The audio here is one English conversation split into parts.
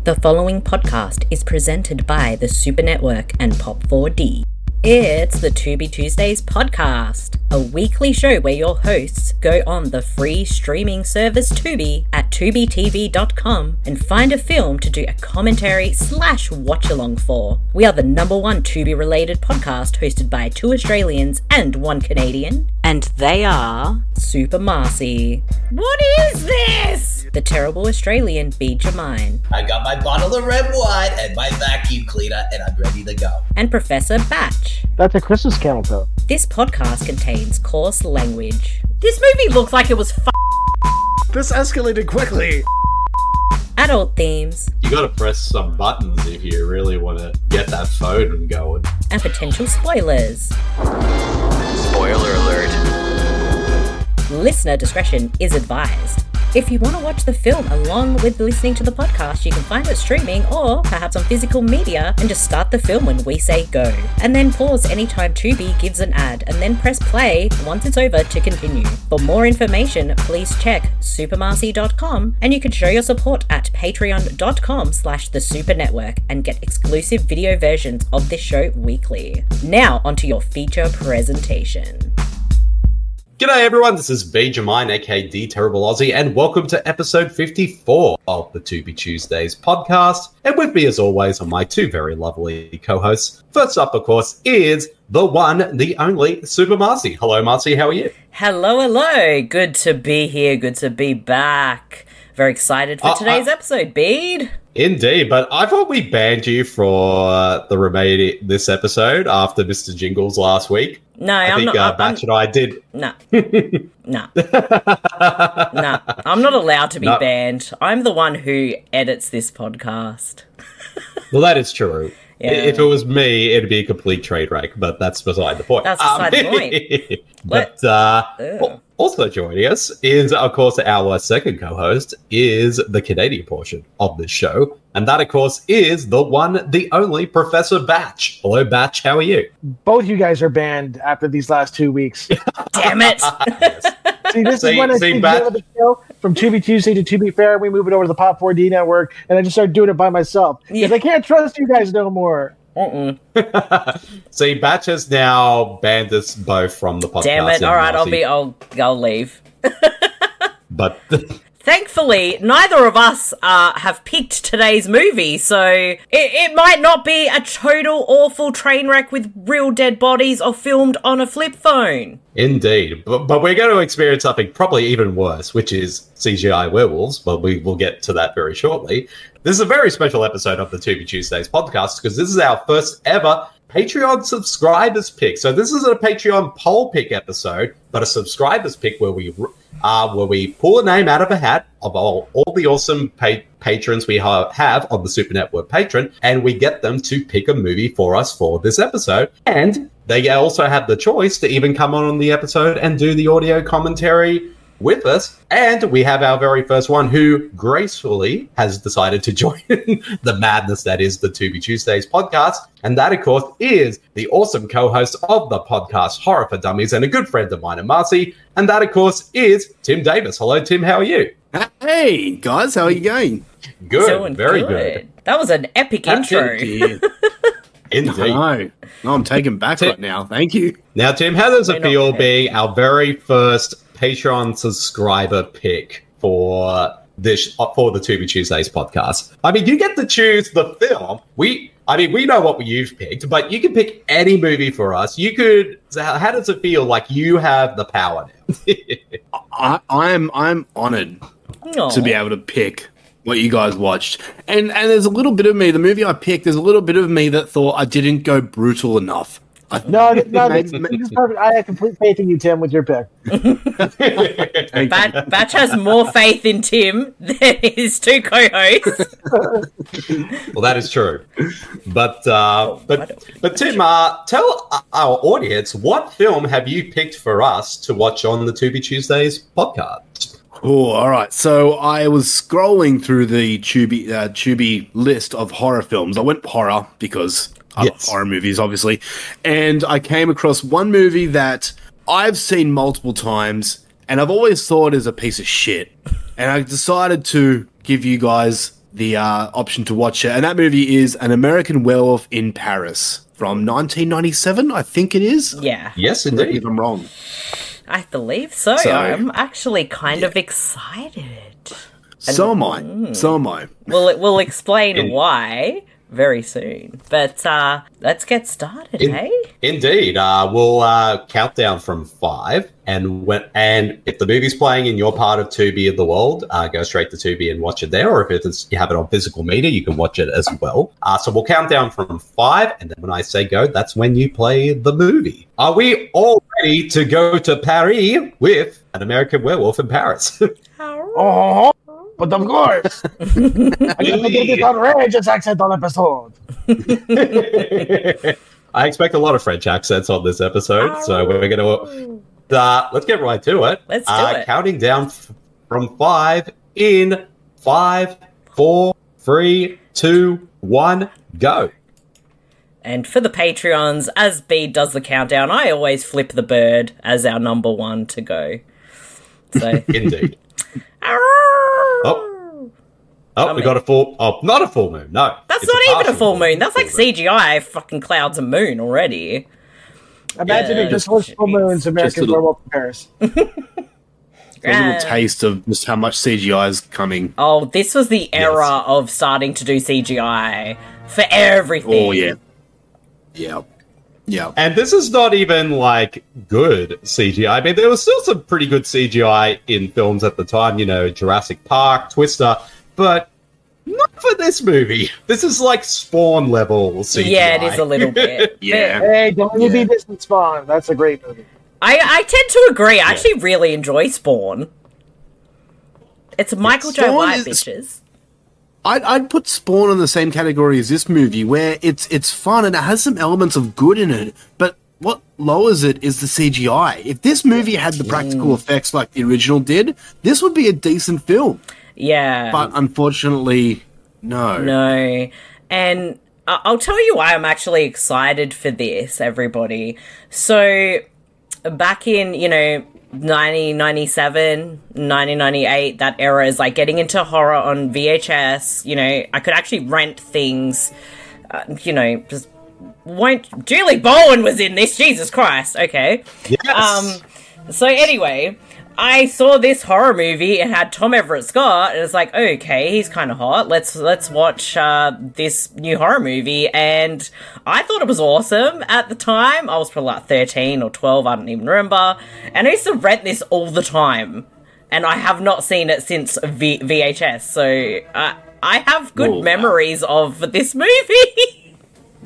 The following podcast is presented by the Super Network and Pop4D. It's the Tubi Tuesdays podcast, a weekly show where your hosts go on the free streaming service Tubi at tubitv.com and find a film to do a commentary / watch-along for. We are the #1 Tubi-related podcast hosted by 2 Australians and 1 Canadian, and they are Super Marcy. What is this? The terrible Australian B. Jamine. I got my bottle of red wine and my vacuum cleaner and I'm ready to go. And Professor Batch. That's a Christmas camel toe. This podcast contains coarse language. This movie looks like it was This escalated quickly. adult themes. You gotta press some buttons if you really want to get that phone going. And potential spoilers. Spoiler alert. Listener discretion is advised. If you want to watch the film along with listening to the podcast, you can find it streaming or perhaps on physical media and just start the film when we say go. And then pause anytime Tubi gives an ad and then press play once it's over to continue. For more information, please check supermarcy.com and you can show your support at patreon.com/thesupernetwork and get exclusive video versions of this show weekly. Now onto your feature presentation. G'day everyone, this is B. Jamine, aka D Terrible Aussie, and welcome to episode 54 of the Tubi Tuesdays podcast. And with me as always are my 2 very lovely co-hosts. First up, of course, is the one, the only, Super Marcy. Hello Marcy, how are you? Hello. Good to be here. Good to be back. Very excited for today's episode, Bede. Indeed, but I thought we banned you for the remaining this episode after Mr. Jingles last week. No, I think Batch and I did. No. No. No. I'm not allowed to be banned. I'm the one who edits this podcast. Well, that is true. Yeah. If it was me, it'd be a complete trade wreck, but that's beside the point. That's beside the point. But also joining us is, of course, our second co-host is the Canadian portion of this show. And that, of course, is the one, the only Professor Batch. Hello, Batch. How are you? Both you guys are banned after these last 2 weeks. Damn it. See, this is when I take the show from Tubi Tuesday to Tubi Fair. We move it over to the Pop4D network, and I just start doing it by myself. Because I can't trust you guys no more. See, Batch has now banned us both from the podcast. Damn it. All right, I'll leave. But thankfully, neither of us have picked today's movie, so it might not be a total awful train wreck with real dead bodies or filmed on a flip phone. Indeed. But we're going to experience something probably even worse, which is CGI werewolves. But we will get to that very shortly. This is a very special episode of the Tubi Tuesdays podcast because this is our first ever Patreon subscribers pick. So this isn't a Patreon poll pick episode, but a subscribers pick where we pull a name out of a hat of all the awesome patrons we have on the Super Network Patreon, and we get them to pick a movie for us for this episode. And they also have the choice to even come on the episode and do the audio commentary with us. And we have our very first one who gracefully has decided to join the madness that is the Tubi Tuesdays podcast. And that, of course, is the awesome co-host of the podcast Horror for Dummies and a good friend of mine and Marcy. And that, of course, is Tim Davis. Hello, Tim. How are you? Hey, guys. How are you going? Good. Doing very good. That was an epic intro. Indeed. No, I'm taken back right now. Thank you. Now, Tim, how does it feel being our very first Patreon subscriber pick for the Tubi Tuesdays podcast? I mean, you get to choose the film. We know what you've picked, but you can pick any movie for us. You could. How does it feel like you have the power now? I'm honored to be able to pick what you guys watched. And there's a little bit of me, the movie I picked, there's a little bit of me that thought I didn't go brutal enough. No, this is perfect. I have complete faith in you, Tim, with your pick. Batch has more faith in Tim than his 2 co-hosts. Well, that is true. But Tim, tell our audience, what film have you picked for us to watch on the Tubi Tuesdays podcast? Oh, all right. So I was scrolling through the Tubi list of horror films. I went horror because I love horror movies, obviously. And I came across one movie that I've seen multiple times and I've always thought is a piece of shit. And I decided to give you guys the option to watch it, and that movie is An American Werewolf in Paris from 1997, I think it is. Yeah. Yes, indeed. If I'm wrong. I believe so. I'm actually kind of excited. So am I. We'll explain why very soon. But let's get started, hey? Indeed. We'll count down from 5, and if the movie's playing in your part of Tubi of the world, go straight to Tubi and watch it there. Or if you have it on physical media, you can watch it as well. So we'll count down from 5, and then when I say go, that's when you play the movie. Are we all ready to go to Paris with An American Werewolf in Paris? Oh, but of course, I'm going to get this outrageous accent on episode. I expect a lot of French accents on this episode, so we're going to let's get right to it. Let's do it. Counting down from 5 in 5, 4, 3, 2, 1, go. And for the Patreons, as B does the countdown, I always flip the bird as our number 1 to go. So indeed. We got a full... Oh, not a full moon, no. That's not even a full moon. That's like CGI fucking clouds and moon already. Imagine it just was full moons, American Werewolf in Paris. A little taste of just how much CGI is coming. Oh, this was the era of starting to do CGI for everything. Oh, yeah. Yeah. And this is not even, like, good CGI. I mean, there was still some pretty good CGI in films at the time, Jurassic Park, Twister, but not for this movie. This is, like, Spawn level CGI. Yeah, it is a little bit. Yeah. Hey, don't you be this in Spawn. That's a great movie. I tend to agree. I actually really enjoy Spawn. It's Michael J. White, bitches. I'd put Spawn in the same category as this movie, where it's fun and it has some elements of good in it, but what lowers it is the CGI. If this movie had the practical effects like the original did, this would be a decent film. Yeah. But unfortunately, no. No. And I'll tell you why I'm actually excited for this, everybody. So, back in, 1997, 1998, that era is like getting into horror on VHS. I could actually rent things, just Julie Bowen was in this, Jesus Christ. Okay. Yes. So anyway, I saw this horror movie. It had Tom Everett Scott, and it's like, okay, he's kind of hot. Let's watch this new horror movie. And I thought it was awesome at the time. I was probably like 13 or 12, I don't even remember. And I used to rent this all the time, and I have not seen it since VHS. So I have good memories of this movie.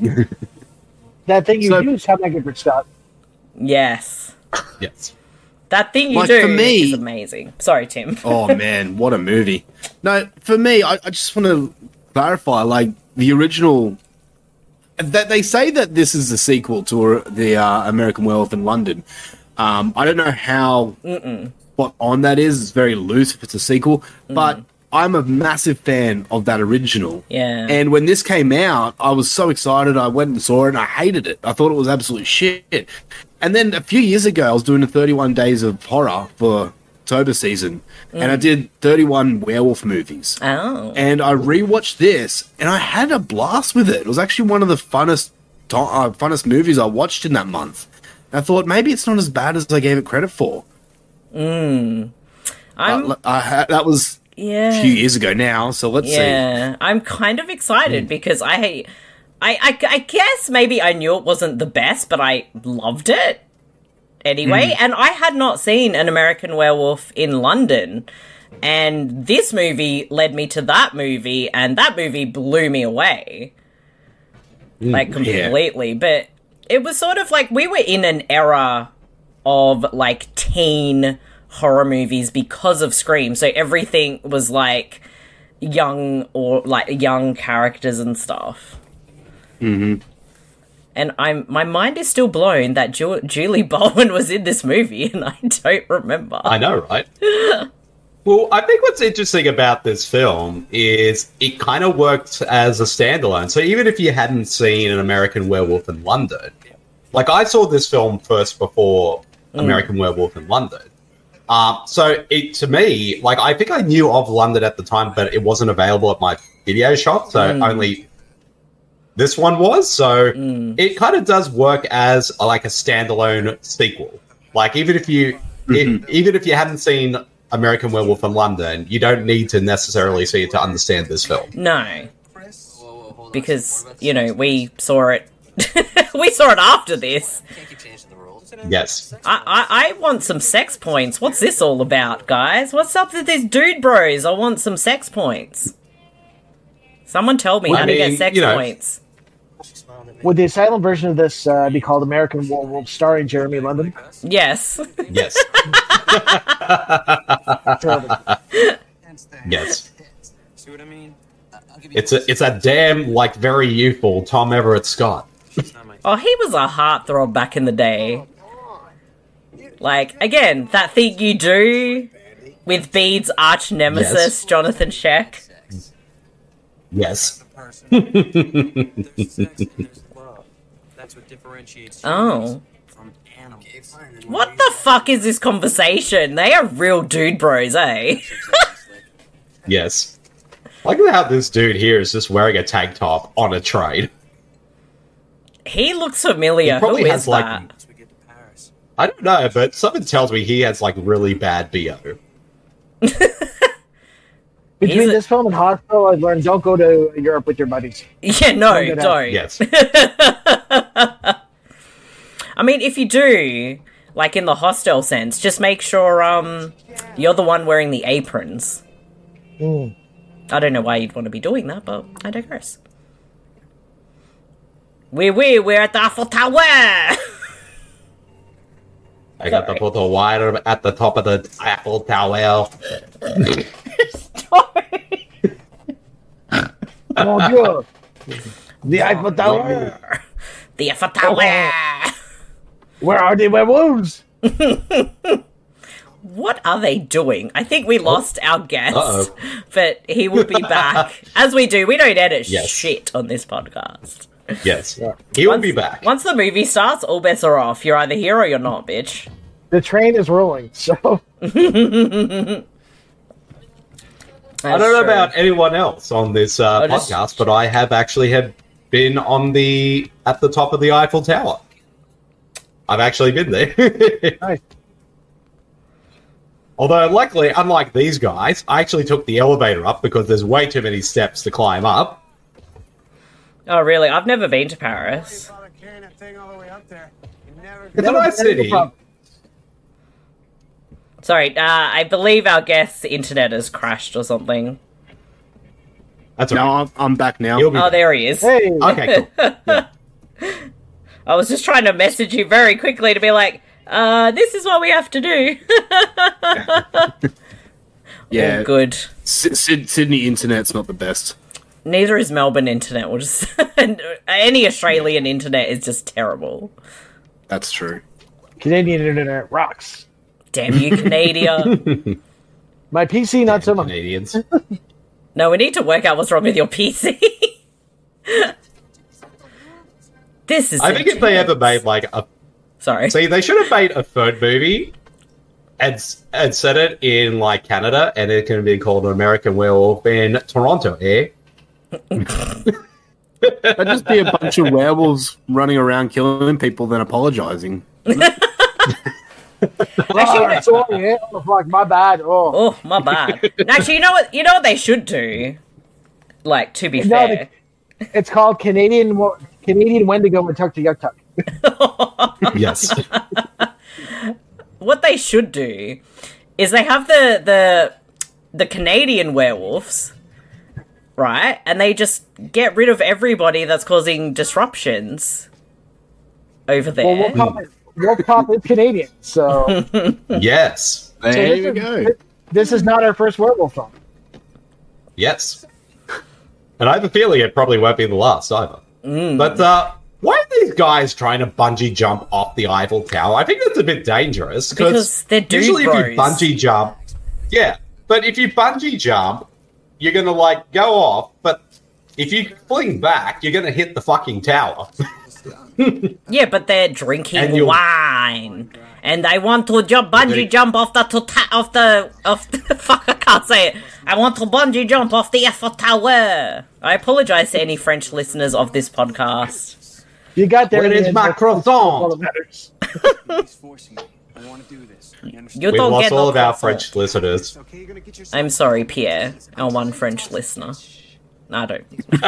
That thing you do is Tom Everett Scott. Yes. Yes. That thing you do is amazing. Sorry, Tim. Oh, man, what a movie. No, for me, I just want to clarify, like, the original... That they say that this is the sequel to the American Werewolf in London. I don't know how spot on that is. It's very loose if it's a sequel. But I'm a massive fan of that original. Yeah. And when this came out, I was so excited. I went and saw it, and I hated it. I thought it was absolute shit. And then a few years ago, I was doing the 31 Days of Horror for October season, and I did 31 werewolf movies. Oh. And I rewatched this, and I had a blast with it. It was actually one of the funnest movies I watched in that month. And I thought, maybe it's not as bad as I gave it credit for. That was a few years ago now, so let's see. Yeah, I'm kind of excited because I guess maybe I knew it wasn't the best, but I loved it anyway. And I had not seen An American Werewolf in London. And this movie led me to that movie, and that movie blew me away. Like, completely. Yeah. But it was sort of like we were in an era of, like, teen horror movies because of Scream. So everything was, like, young characters and stuff. Mm-hmm. And my mind is still blown that Julie Bowen was in this movie, and I don't remember. I know, right? Well, I think what's interesting about this film is it kind of worked as a standalone. So even if you hadn't seen An American Werewolf in London, like I saw this film first before American Werewolf in London, So to me, like, I think I knew of London at the time, but it wasn't available at my video shop, so only this one was. So it kind of does work as like a standalone sequel. Like, even if you hadn't seen American Werewolf in London, you don't need to necessarily see it to understand this film. No, because we saw it. We saw it after this. Yes. I want some sex points. What's this all about, guys? What's up with these dude bros? I want some sex points. Someone tell me how to get sex points. Would the asylum version of this be called American Werewolf starring Jeremy London? Yes. Yes. Yes. See what I mean? It's a damn, like, very youthful Tom Everett Scott. Oh, he was a heartthrob back in the day. Like, again, that thing you do with Bede's arch nemesis, Jonathan Sheck. Yes. Oh. What the fuck is this conversation? They are real dude bros, eh? Yes. Look at how this dude here is just wearing a tank top on a train. He looks familiar. He probably Who has, is like, that? I don't know, but something tells me he has, like, really bad BO. Between this film and Hospital, I've learned don't go to Europe with your buddies. Yeah, no, don't. Yes. I mean, if you do, like in the Hostel sense, just make sure you're the one wearing the aprons. I don't know why you'd want to be doing that, but I digress. We're at the Eiffel Tower! I got to put a wire at the top of the Eiffel Tower. Sorry. Oh, Dieu. The Eiffel Tower. The Eiffel Tower! Where are the werewolves? What are they doing? I think we lost our guest, Uh-oh. but he will be back. As we do, we don't edit Yes. shit on this podcast. Yes. He will be back. Once the movie starts, all bets are off. You're either here or you're not, bitch. The train is rolling, so... I don't know about anyone else on this podcast, but I have actually been at the top of the Eiffel Tower. I've actually been there. Nice. Although, luckily, unlike these guys, I actually took the elevator up because there's way too many steps to climb up. Oh, really? I've never been to Paris. It's a nice city. Sorry, I believe our guest's internet has crashed or something. That's all right. No, I'm back now. He'll be Oh, back. there he is. Hey, Okay, cool. Yeah. I was just trying to message you very quickly to be like, this is what we have to do. Yeah, Oh, good. Sydney internet's not the best. Neither is Melbourne internet. We'll just any Australian internet is just terrible. That's true. Canadian internet rocks. Damn you, Canada. My PC, not so much. Canadians. No, we need to work out what's wrong with your PC. This is. I think if they ever made like a Sorry. See, they should have made a third movie and set it in like Canada, and it can be called American Werewolf in Toronto, eh? That'd just be a bunch of werewolves running around killing people, then apologizing. Actually, sorry, oh, fuck, my bad. Oh, my bad. Actually, you know what? You know what they should do. Like, to be fair, it's called Canadian Wendigo and Tuck to Yuck Tuck. Yes. What they should do is they have the Canadian werewolves, right? And they just get rid of everybody that's causing disruptions over there. Well, Wolf Pop is Canadian, so Yes. There you go. This is not our first werewolf film. Yes. And I have a feeling it probably won't be the last either. But why are these guys trying to bungee jump off the Eiffel Tower? I think that's a bit dangerous. Because they're dude usually bros. if you bungee jump... Yeah, but if you bungee jump, you're going to, like, go off, but if you fling back, you're going to hit the fucking tower. Yeah, but they're drinking wine, and they want to bungee jump off the fuck, I can't say it. I want to bungee jump off the Eiffel Tower. I apologize to any French listeners of this podcast. You got there. Where is my croissant? You We've don't lost get all no of our croissant. French listeners. I'm sorry, Pierre, our one French listener. No, I don't.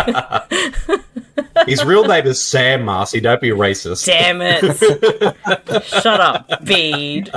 His real name is Sam, Marcy. Don't be racist. Damn it. Shut up, Bede.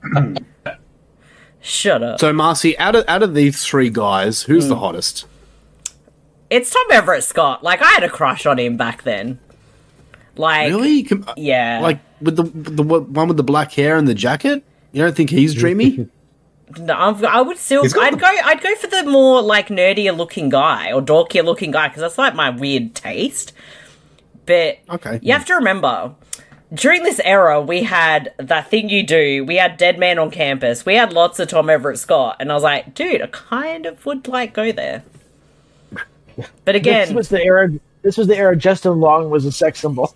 Shut up. So, Marcy, out of these three guys, who's the hottest? It's Tom Everett Scott. Like, I had a crush on him back then. Like, Really? yeah. Like, with the one with the black hair and the jacket? You don't think he's dreamy? No, I would still. I'd go for the more like nerdier looking guy or dorkier looking guy because that's like my weird taste. But Okay. you have to remember, during this era, we had That Thing You Do. We had Dead Man on Campus. We had lots of Tom Everett Scott, and I was like, dude, I kind of would like go there. But again, This was the era. Justin Long was a sex symbol.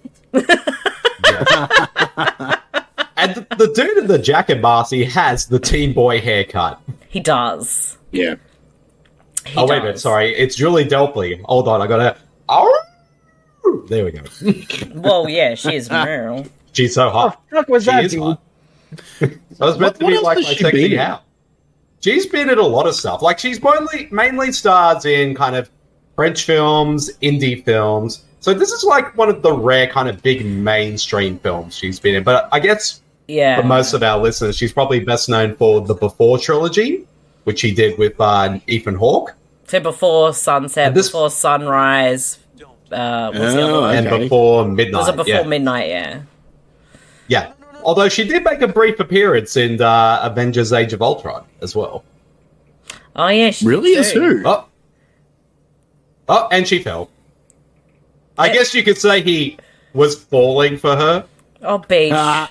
And the dude in the jacket, Marcy, has the teen boy haircut. he does. Yeah. He Wait a does. minute, sorry. It's Julie Delpy. Hold on, I gotta... Oh! There we go. Well, yeah, she is Meryl. She's so hot. What the fuck was She that, is dude? hot. I was meant to What be else like has my she been sexy in? out. She's been in a lot of stuff. Like, she's mainly stars in kind of French films, indie films. So this is like one of the rare kind of big mainstream films she's been in. But I guess Yeah. for most of our listeners, she's probably best known for the Before trilogy, which she did with Ethan Hawke. So before sunset, And this- before sunrise. What's the other Oh, one? And Okay. Before Was Midnight. it before yeah. midnight? Yeah. Yeah. Although she did make a brief appearance in Avengers Age of Ultron as well. Oh yeah. She Really? did As too. who? Oh, and she fell. I guess you could say he was falling for her. Oh, beach. And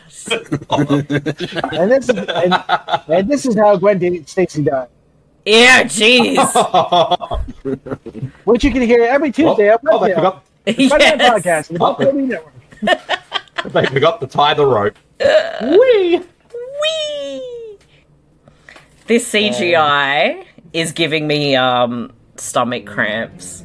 this is how Gwen Stacy died. Yeah, jeez. Which you can hear every Tuesday at they forgot, Yes. podcast. The Pop Movie Network. they forgot to tie the rope. Whee! This CGI is giving me stomach cramps.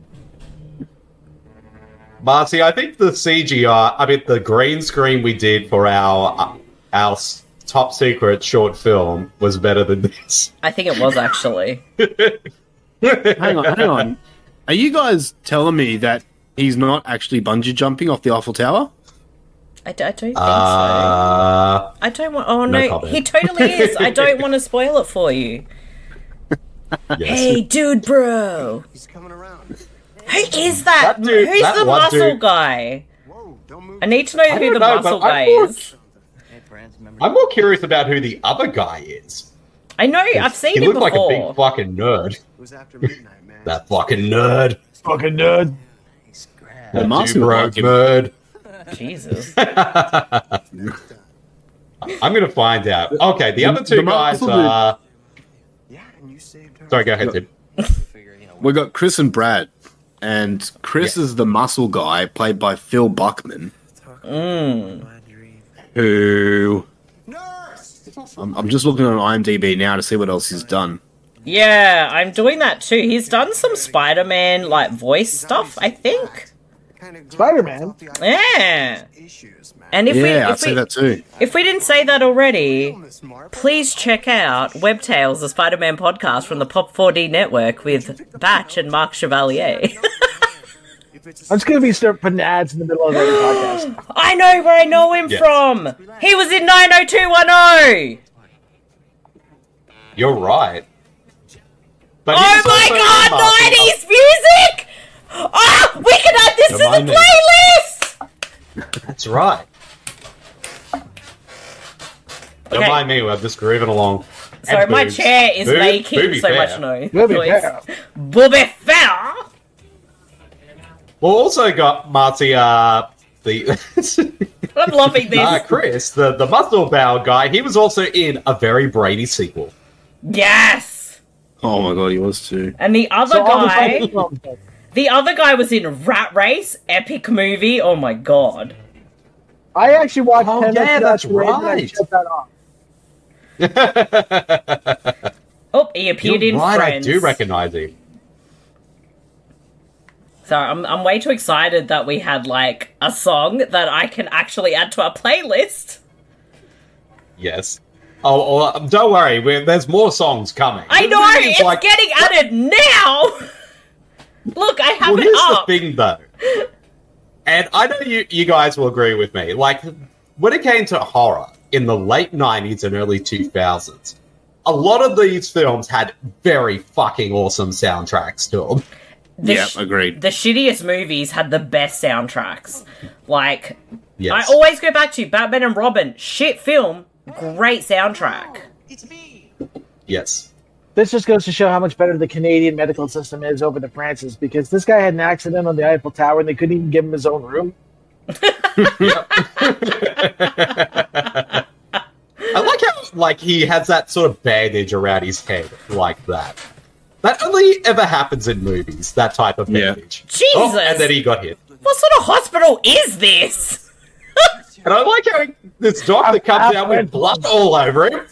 Marcy, I think the the green screen we did for our top secret short film was better than this. I think it was actually. Hang on. Are you guys telling me that he's not actually bungee jumping off the Eiffel Tower? I don't think so. Uh, I don't want. Oh no no, comment. he totally is. I don't want to spoil it for you. yes. Hey, dude, bro. He's coming around. Who is that? That dude- Who's that the one muscle dude- guy? Whoa, don't move. I need to know who the don't know, muscle but guy I'm more- is. Hey, friends, remember I'm more curious about who the other guy is. I know. I've seen He him looked before. like a big fucking nerd. it was after midnight, man. That fucking nerd. Fucking nerd. He's grabbed. The That Marcy dude would broke like him. nerd. Jesus. I'm gonna find out. Okay, the other two the guys muscle are. Yeah, and you saved her. Sorry, go ahead, Tim. Figure, you know, We got Chris and Brad, and Chris is the muscle guy played by Phil Buckman, who I'm just looking on IMDb now to see what else he's done. Yeah, I'm doing that too. He's done some Spider-Man like voice stuff, I think. Spider-Man? Yeah. Issues, man. And if Yeah, I'd we say that too. if we didn't say that already, please check out WebTales, the Spider-Man podcast from the Pop 4D network with Batch and Mark Chevalier. I'm just going to be start putting ads in the middle of every podcast. I know where I know him Yes. from. He was in 90210. You're right. But Oh he's my also god, in Marvel. 90s music! Oh, we can add this to Remind the me. playlist! That's right. Don't Okay. mind me, I'm just grooving along. Sorry, And my boobs. chair is making Booby so fair. much noise. Booby fair. Booby fair? We've also got Marty, the I'm loving this. Chris, the muscle bound guy. He was also in a very Brady sequel. Yes! Oh my god, he was too. And the other So all the guy, fucking films, The other guy was in Rat Race, epic movie. Oh my god. I actually watched 10 minutes of that's that today, and I right. shut that off. Oh, he appeared in Friends. I do recognize him. So I'm way too excited that we had like a song that I can actually add to our playlist. Yes. Oh, don't worry. There's more songs coming. I know it's like, getting added now. Look, I have it up. The thing, though, and I know you guys will agree with me. Like when it came to horror in the late 90s and early 2000s, a lot of these films had very fucking awesome soundtracks to them. Agreed. The shittiest movies had the best soundtracks. Like, yes. I always go back to Batman and Robin. Shit film, great soundtrack. It's me. Yes. This just goes to show how much better the Canadian medical system is over to France's, because this guy had an accident on the Eiffel Tower and they couldn't even give him his own room. I like how he has that sort of bandage around his head like that. That only ever happens in movies, that type of bandage. Jesus! Oh, and then he got hit. What sort of hospital is this? And I like how this doctor comes out with blood all over him.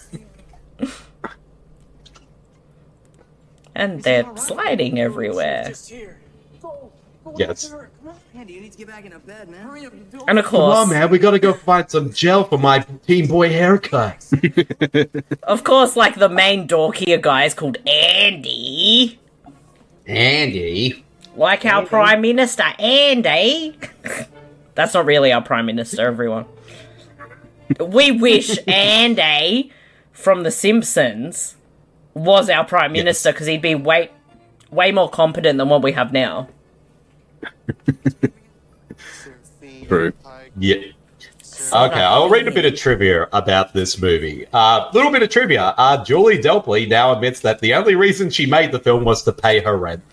And they're sliding everywhere. Yes. Andy, you need to get back in bed, man. Hurry up, you And of Come course, on, man, we gotta go find some gel for my teen boy haircut. of course, like the main dork here guy is called Andy. Andy. Like our Prime Minister, Andy. That's not really our Prime Minister, everyone. We wish Andy from The Simpsons was our Prime Minister, because he'd be way more competent than what we have now. True. Yeah. Okay, I'll read a bit of trivia about this movie. Little bit of trivia. Julie Delpy now admits that the only reason she made the film was to pay her rent.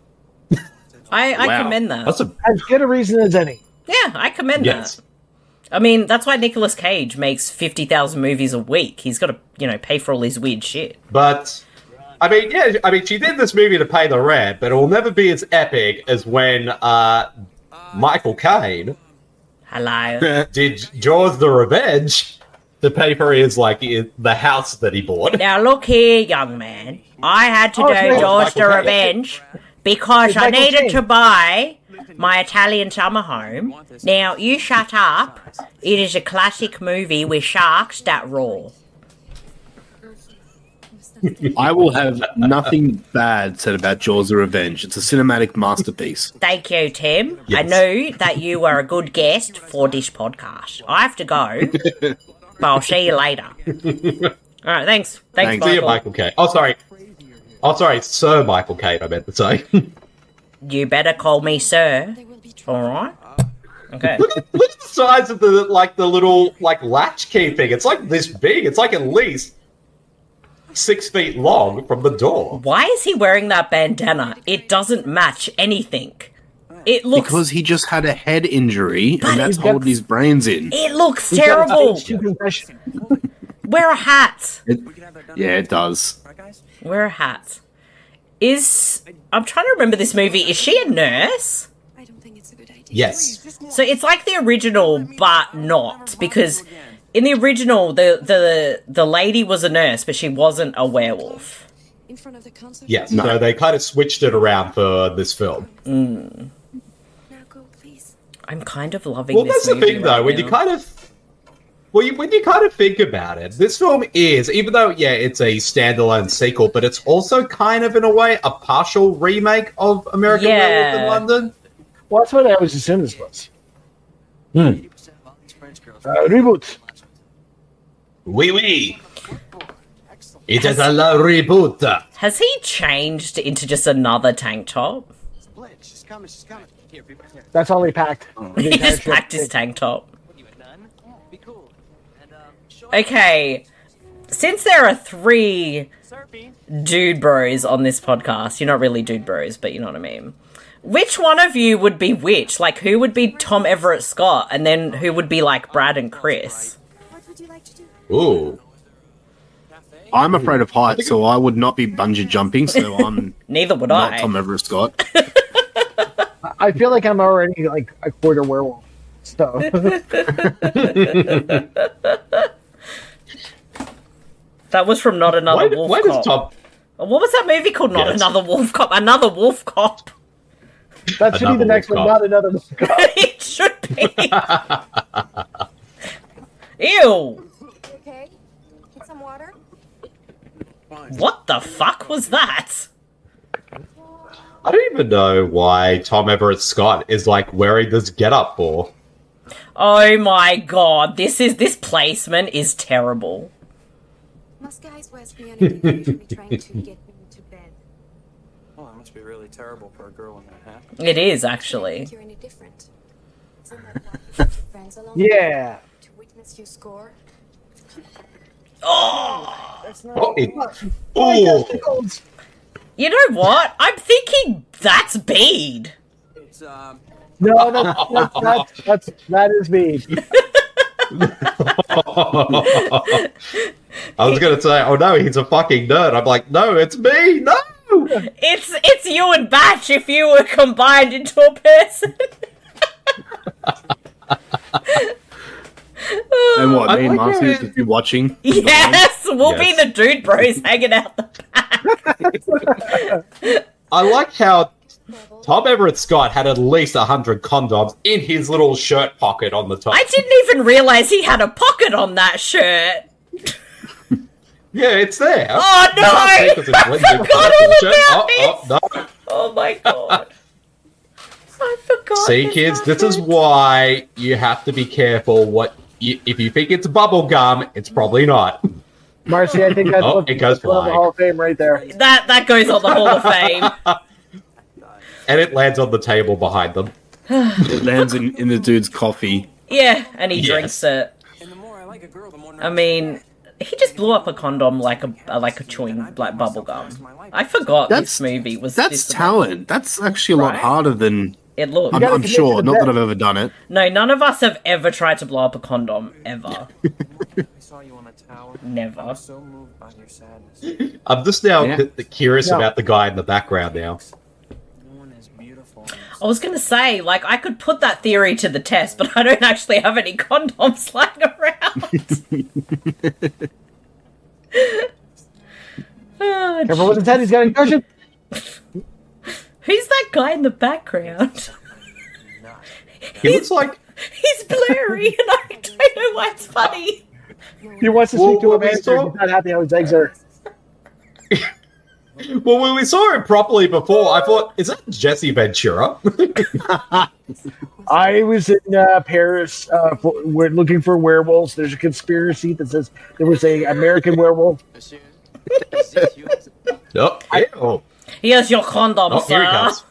I commend that. That's As good a reason as any. Yeah, I commend that. I mean, that's why Nicolas Cage makes 50,000 movies a week. He's got to, pay for all his weird shit. But, she did this movie to pay the rent, but it will never be as epic as when Michael Caine did Jaws the Revenge to pay for his, the house that he bought. Now, look here, young man. I had to do Jaws the Revenge because I needed to buy my Italian summer home. Now, you shut up. It is a classic movie with sharks that roar. I will have nothing bad said about Jaws the Revenge. It's a cinematic masterpiece. Thank you, Tim. Yes. I knew that you were a good guest for this podcast. I have to go, but I'll see you later. All right, thanks. Thanks, Michael. See you, Michael Caine. Oh, sorry, Sir Michael Caine, I meant to say. You better call me sir. All right. Okay. Look at the size of the little latchkey thing. It's this big. It's at least 6 feet long from the door. Why is he wearing that bandana? It doesn't match anything. It looks because he just had a head injury and that's holding his brains in. It looks terrible. Wear a hat. It does. Wear a hat. I'm trying to remember this movie. Is she a nurse? I don't think it's a good idea. Yes. So it's like the original, but not, because in the original, the lady was a nurse, but she wasn't a werewolf. In front of the concert. Yes. No. So they kind of switched it around for this film. Now go, please. I'm kind of loving Well, this that's the movie thing, though. right When you kind of think about it, this film is, even though, it's a standalone sequel, but it's also kind of, in a way, a partial remake of American Werewolf in London. Well, that's what I always assumed this was. Reboot. Oui. It is a reboot. Has he changed into just another tank top? She's coming. Here, be prepared. That's all he packed. He just packed his tank top. Okay, since there are 3 dude bros on this podcast, you're not really dude bros, but you know what I mean. Which one of you would be which? Like, who would be Tom Everett Scott, and then who would be, Brad and Chris? What would you like to do? Ooh. I'm afraid of heights, so I would not be bungee jumping, so I'm Neither would not I. Tom Everett Scott. I feel like I'm already like a quarter werewolf. So that was from Not Another Wolf Cop. What was that movie called? Not Another Wolf Cop. Another Wolf Cop. That should be the next one. Not Another Wolf Cop. It should be. Ew. Okay. Get some water. What the fuck was that? I don't even know why Tom Everett Scott is like wearing this getup for. Oh my god, this placement is terrible. Most guys wear spaghetti usually trying to get me into bed. Oh, that must be really terrible for a girl when that happens. It is I actually. think you're any different. Isn't that why you have friends along Yeah. to witness you score? Oh, That's not. Oh, you know what? I'm thinking that's Bede. It's No, that is me. I was gonna say, oh no, he's a fucking nerd. I'm like, no, it's me. No. It's you and Batch if you were combined into a person. And what, me and Marcy will just be watching? Yes, we'll be the dude bros hanging out the back. I like how Tom Everett Scott had at least 100 condoms in his little shirt pocket on the top. I didn't even realize he had a pocket on that shirt. Yeah, it's there. Oh no! I forgot all about this. No. Oh my god. I forgot. See, kids, this is why you have to be careful. If you think it's bubble gum, it's probably not. Marcy, I think that's it goes the Hall of Fame right there. That goes on the Hall of Fame. And it lands on the table behind them. It lands in the dude's coffee. Yeah, and he drinks it. And the more I like a girl, the more I mean, he just blew up a condom like a chewing like bubble gum. I forgot this movie was. That's talent. That's actually a lot harder than it looks. I'm sure. Not that I've ever done it. No, none of us have ever tried to blow up a condom ever. I saw you on the tower. Never. I was so moved by your sadness. I'm just now curious about the guy in the background now. No one is beautiful. I was gonna say, like, I could put that theory to the test, but I don't actually have any condoms lying around. Oh, Careful with his head, he's got a concussion. who's that guy in the background? He looks like He's blurry, and I don't know why it's funny. He wants to speak to a man, we so saw- he's not happy how his eggs are. Well, when we saw him properly before, I thought, is that Jesse Ventura? I was in Paris. We're looking for werewolves. There's a conspiracy that says there was a American werewolf. Oh, Here's your condom, oh, sir. here he comes.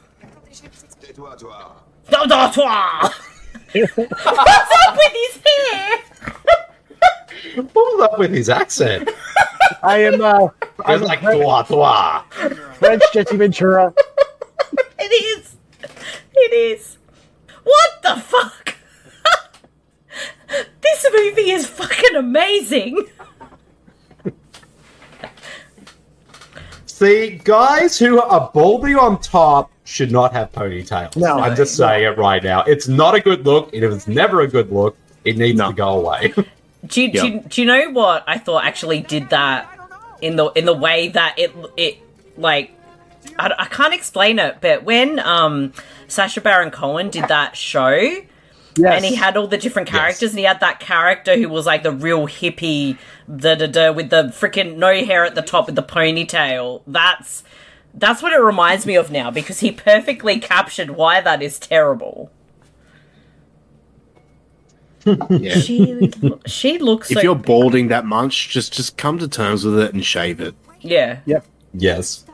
What's up with his hair? What was up with his accent? I am. I was like, toi. French Jesse Ventura. It is. It is. What the fuck? This movie is fucking amazing. See, guys who are baldy on top should not have ponytails. No. I'm just saying it right now. It's not a good look. It was never a good look. It needs to go away. Do you know what I thought actually did that in the way that it like I can't explain it, but when Sacha Baron Cohen did that show. Yes. And he had all the different characters, and he had that character who was like the real hippie, with the freaking no hair at the top with the ponytail. That's what it reminds me of now, because he perfectly captured why that is terrible. Yeah. She looks. If you're balding that much, just come to terms with it and shave it. Yeah. Yep. Yes.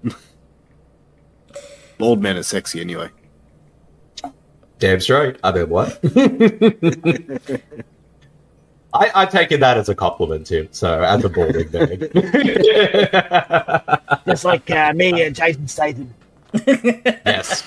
Bald men are sexy anyway. Damn straight. I mean, what? I taken that as a compliment too. So, as a balding man. Just like me and Jason Statham. Yes.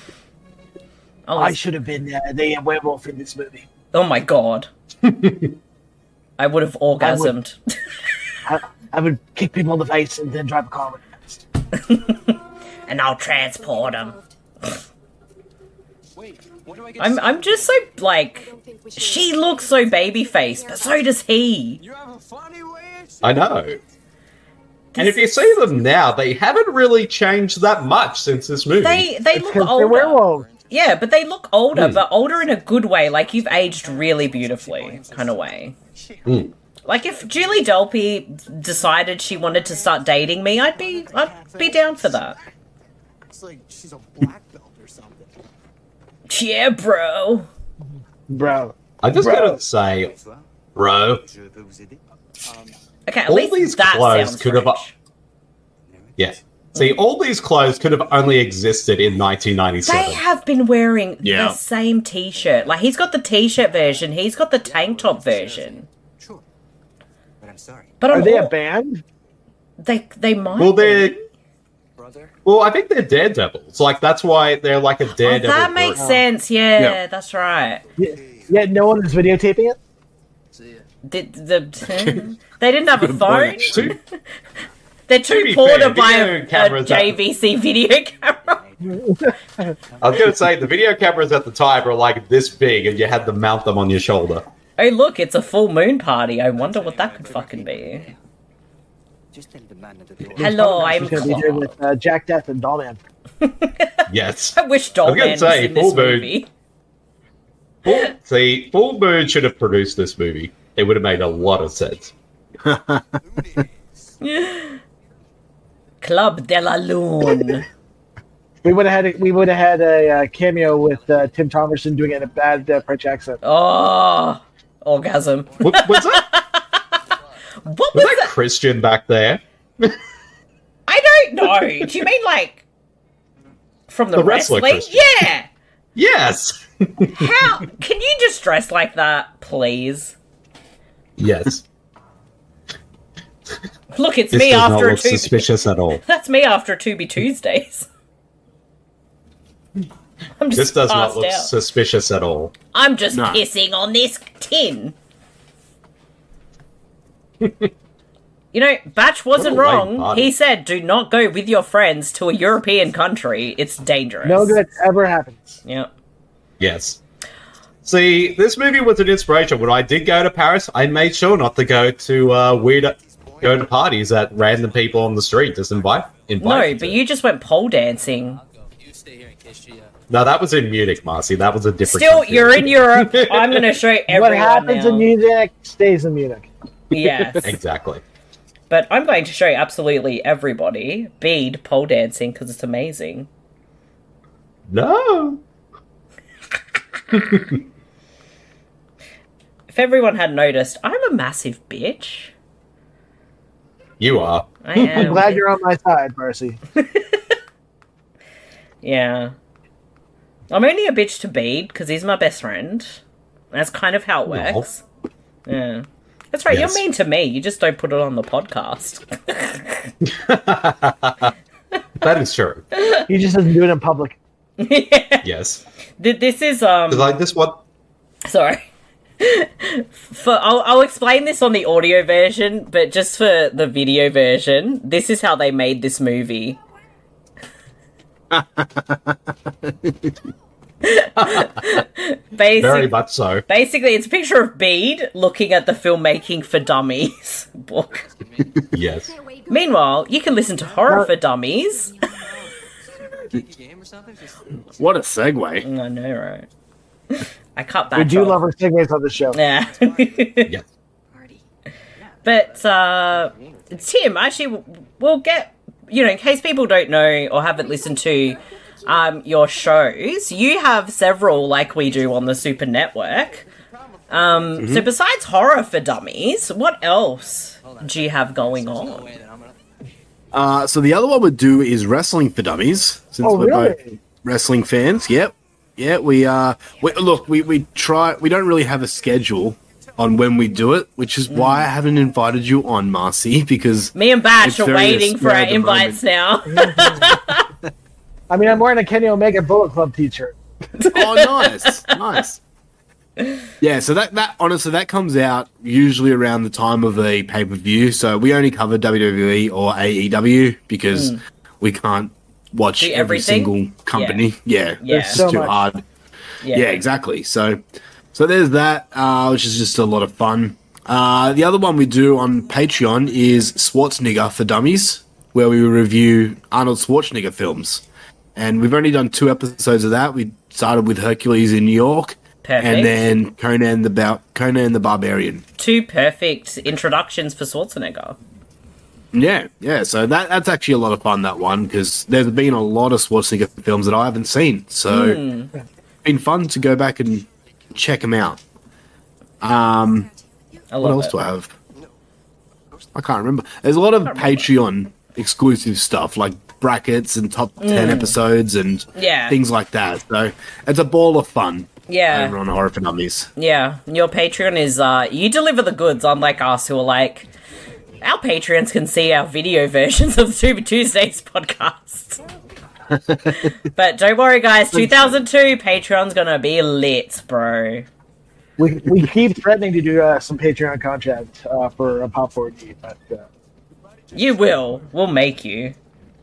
I should have been the werewolf in this movie. Oh my god. I would have orgasmed. I would kick people in the face and then drive a car with fast. And I'll transport them. I'm just so, like, she looks so baby-faced, but so does he. I know. And if you see them now, they haven't really changed that much since this movie. They look older. Yeah, but they look older, but older in a good way. Like, you've aged really beautifully kind of way. Like, if Julie Delpy decided she wanted to start dating me, I'd be down for that. It's like she's a black belt or something. Yeah, bro. I just gotta say, bro. Okay, at all least these that clothes sounds could have. Yeah. See, all these clothes could have only existed in 1997. They have been wearing the same t-shirt. Like, he's got the t-shirt version, he's got the tank top version. Sure. But I'm sorry. But are they a band? They might Well, they're... be. Well, I think they're daredevils. Like, that's why they're like a daredevil. Oh, that makes sense. Yeah, that's right. Yeah, no one is videotaping it? They didn't have a phone? They're too poor to buy a JVC video camera. I was going to say, the video cameras at the time were like this big, and you had to mount them on your shoulder. Oh, look, it's a full moon party. I wonder what that could fucking be. Hello, I'm going to be here with Jack Death and Dollman. Yes. I wish Dollman was in this movie. Full Moon should have produced this movie. It would have made a lot of sense. Club de la Lune. We would have had a cameo with Tim Thomerson doing it in a bad French accent. Oh, orgasm. Was that? What was that Christian back there? I don't know. Do you mean like from the wrestler wrestling? Christian. Yeah. Yes. How can you just dress like that, please? Yes. Look, it's this me does after not a look suspicious at all. That's me after a Tubi Tuesdays. I'm just This does not passed look out. suspicious at all. I'm just pissing on this tin. You know, Batch wasn't What a lame wrong. party. He said, do not go with your friends to a European country. It's dangerous. No good ever happens. Yep. Yes. See, this movie was an inspiration. When I did go to Paris, I made sure not to go to go to parties that random people on the street just invite No, but you just went pole dancing. No, that was in Munich, Marcy. That was a different Still, country. you're in Europe. I'm going to show everyone What happens now. in Munich stays in Munich. Yes. Exactly. But I'm going to show absolutely everybody bead pole dancing because it's amazing. No. If everyone had noticed, I'm a massive bitch. You are. I am. I'm glad you're on my side, Marcy. Yeah. I'm only a bitch to Bede because he's my best friend. That's kind of how it works. Yeah. That's right, Yes. You're mean to me. You just don't put it on the podcast. That is true. He just doesn't do it in public. Yes. This is Like this one. Sorry. I'll explain this on the audio version, but just for the video version, this is how they made this movie. Very much so. Basically, it's a picture of Bede looking at the Filmmaking for Dummies book. Yes. Meanwhile, you can listen to Horror for Dummies. What a segue. I know, right? I cut that. We do love our segues on the show. Yeah. Yes. But, Tim, actually, we'll get, in case people don't know or haven't listened to your shows, you have several like we do on the Super Network. So besides Horror for Dummies, what else do you have going on? So the other one we do is Wrestling for Dummies, since we're both wrestling fans. Yep. Yeah, we try. We don't really have a schedule on when we do it, which is why I haven't invited you on, Marcy, because me and Batch are waiting for our invites now. I mean, I'm wearing a Kenny Omega Bullet Club t-shirt. Oh, nice. Yeah, so that honestly, that comes out usually around the time of the pay-per-view, so we only cover WWE or AEW because we can't watch every single company. Yeah, it's so too much. hard. Yeah, exactly. So there's that, which is just a lot of fun. The other one we do on Patreon is Schwarzenegger for Dummies, where we review Arnold Schwarzenegger films. And we've only done 2 episodes of that. We started with Hercules in New York. Perfect. And then Conan the Barbarian. 2 perfect introductions for Schwarzenegger. Yeah. So that's actually a lot of fun, that one, because there's been a lot of Schwarzenegger films that I haven't seen. So it's been fun to go back and check them out. What else do I have? I can't remember. There's a lot of Patreon exclusive stuff, like brackets and top 10 episodes and things like that. So it's a ball of fun. Yeah. Over on Horror for Dummies. Yeah. Your Patreon is, you deliver the goods, unlike us who are like, our Patreons can see our video versions of the Tuber Tuesdays podcast. But don't worry, guys. 2002 Patreon's gonna be lit, bro. We keep threatening to do some Patreon content for Pop 4D, but you will. We'll make you.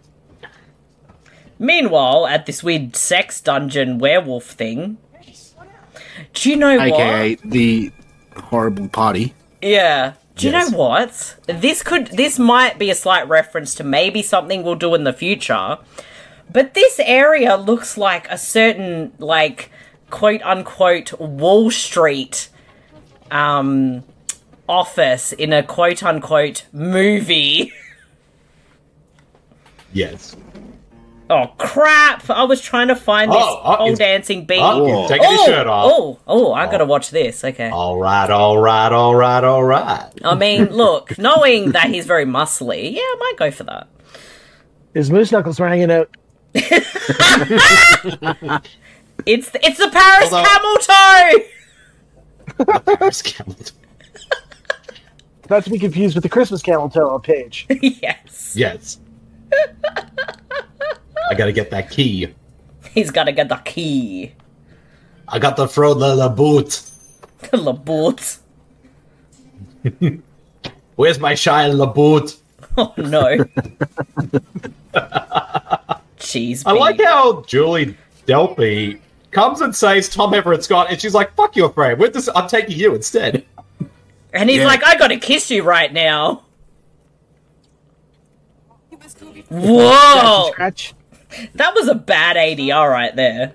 Meanwhile, at this weird sex dungeon werewolf thing, do you know what? AKA the horrible party. Yeah. Do you know what? This might be a slight reference to maybe something we'll do in the future, but this area looks like a certain, like, quote-unquote Wall Street office in a quote-unquote movie. Yes. Oh, crap! I was trying to find this pole dancing beat. He's taking his shirt off. I gotta watch this. Okay. All right. I mean, look, knowing that he's very muscly, yeah, I might go for that. his moose knuckles were hanging out. It's the Paris camel toe! Paris camel toe. Not to be confused with the Christmas camel toe on page. Yes. I gotta get that key. He's gotta get the key. I got to throw the boot. The boot. Where's my Shia LaBeouf? Oh no. Jeez. I like how Julie Delpy comes and says Tom Everett Scott, and she's like, "Fuck your frame. I'm taking you instead." And he's like, "I gotta kiss you right now." Whoa! That was a bad ADR right there.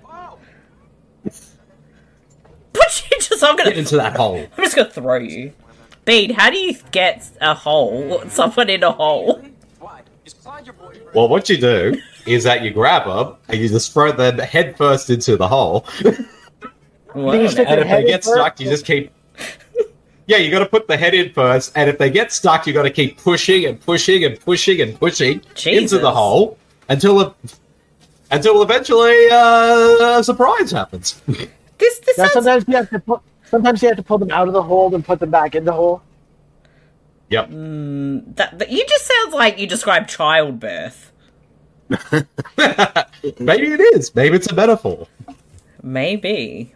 But you just, get into that hole. I'm just gonna throw you. Bede, how do you get a hole? Someone in a hole? Well, what you do is that you grab them and you just throw them head first into the hole. Wow. And if they get stuck, you just keep. Yeah, you got to put the head in first, and if they get stuck, you got to keep pushing and pushing and pushing and pushing into the hole until eventually a surprise happens. This sounds... sometimes you have to pull them out of the hole and put them back in the hole. Yep. That you just sounds like you described childbirth. Maybe it is. Maybe it's a metaphor. Maybe.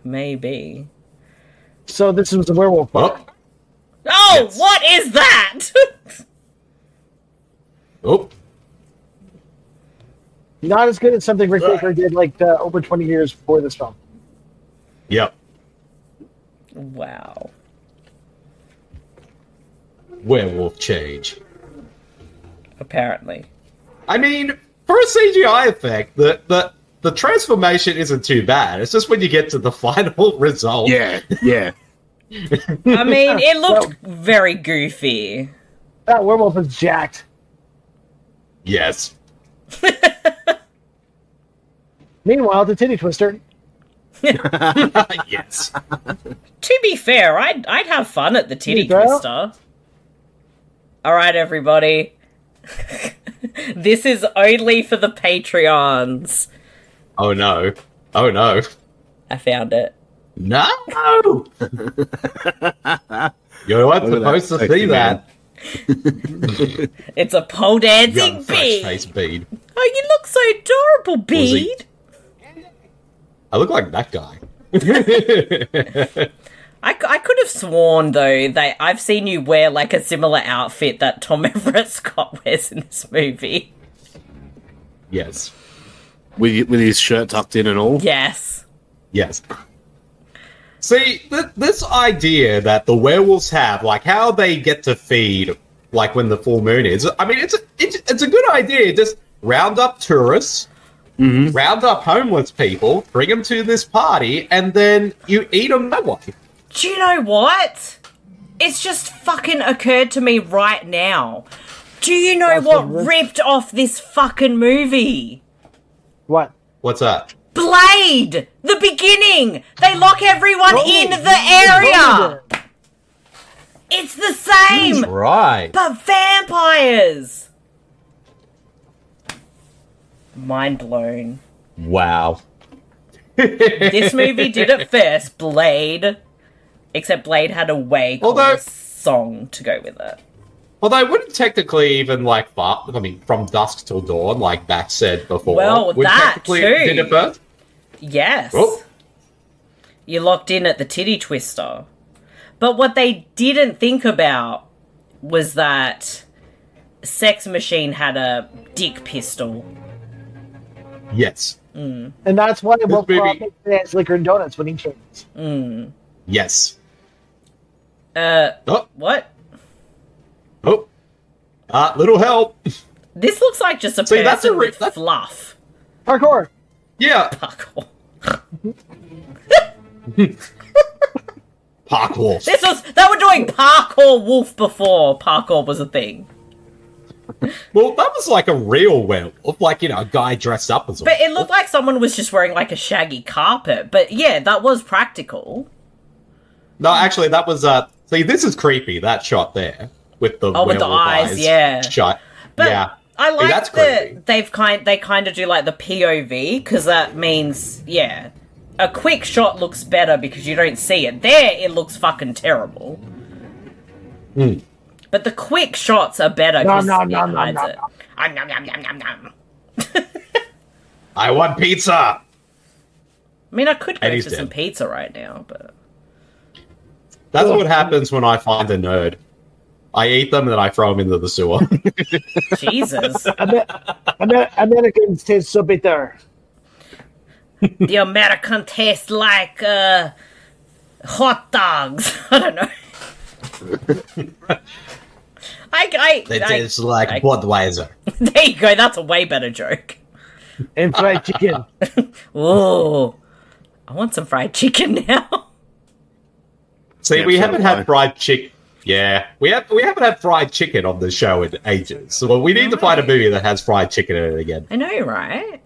So this was a werewolf book. Oh, yes. What is that? Not as good as something Rick Baker did like over 20 years before this film. Yep. Wow. Werewolf change. Apparently. I mean, for a CGI effect, the transformation isn't too bad. It's just when you get to the final result. Yeah. I mean, it looked very goofy. That werewolf is jacked. Yes. Meanwhile, the titty twister. Yes. To be fair, I'd have fun at the titty twister. All right, everybody. This is only for the Patreons. Oh no. I found it. No! You weren't supposed to see that. It's a pole dancing Bede. Bede. Oh, you look so adorable, Bede. I look like that guy. I could have sworn, though, that I've seen you wear, like, a similar outfit that Tom Everett Scott wears in this movie. Yes. With his shirt tucked in and all? Yes. See, this idea that the werewolves have, like how they get to feed, like when the full moon is. I mean, it's a good idea. Just round up tourists, round up homeless people, bring them to this party, and then you eat them that way. Do you know what? It's just fucking occurred to me right now. Do you know what ripped off this fucking movie? What? What's that? Blade! The beginning! They lock everyone in the area! It's the same! Right. But vampires! Mind blown. Wow. This movie did it first, Blade. Except Blade had a way cooler song to go with it. Although, wouldn't technically even, like, From Dusk Till Dawn, like Max said before. Well, that too. Did it first? Yes. Oh. You locked in at the titty twister. But what they didn't think about was that Sex Machine had a dick pistol. Yes. And that's why Will Ferrell has liquor and donuts when he changes. Yes. What? Oh. Little help. This looks like just a person with fluff. Parkour. Yeah. Parkour. Parkour. They were doing Parkour Wolf before Parkour was a thing. Well, that was like a real werewolf, like, a guy dressed up as a But it looked like someone was just wearing like a shaggy carpet. But yeah, that was practical. No, actually, that was, see, this is creepy, that shot there. With the with the eyes, yeah. Shot. But yeah. I like that's that they kind of do like the POV, because that means, yeah, a quick shot looks better because you don't see it. There, it looks fucking terrible. But the quick shots are better because it hides it. I want pizza! I mean, I could go And he's for dead. some pizza right now, but... That's what happens when I find a nerd. I eat them and then I throw them into the sewer. Jesus. Americans taste so bitter. The American tastes like, hot dogs. I don't know. They taste like Budweiser. There you go, that's a way better joke. And fried chicken. Ooh. I want some fried chicken now. See, we haven't had fried chicken. Yeah, we haven't had fried chicken on the show in ages. So we need to find a movie that has fried chicken in it again. I know, right?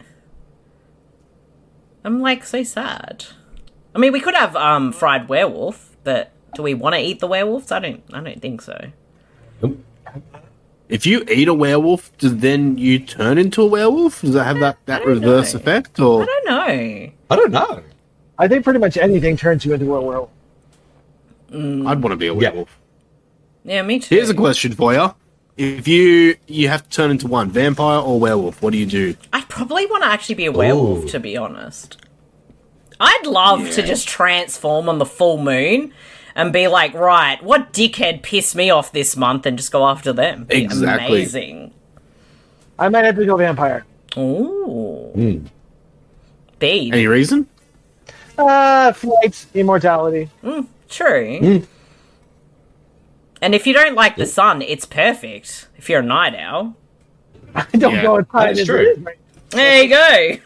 I'm like so sad. I mean, we could have fried werewolf, but do we want to eat the werewolves? I don't think so. Nope. If you eat a werewolf, does then you turn into a werewolf? Does that have that reverse effect? Or I don't know. I don't know. I think pretty much anything turns you into a werewolf. I'd want to be a werewolf. Yeah, me too. Here's a question for you. If you have to turn into one, vampire or werewolf, what do you do? I'd probably want to actually be a werewolf, to be honest. I'd love to just transform on the full moon and be like, right, what dickhead pissed me off this month, and just go after them. Be exactly. Amazing. I might have to go vampire. Ooh. Bead. Any reason? Flights, immortality. True. And if you don't like the sun, it's perfect. If you're a night owl. I don't know what time it is. true. Right? There you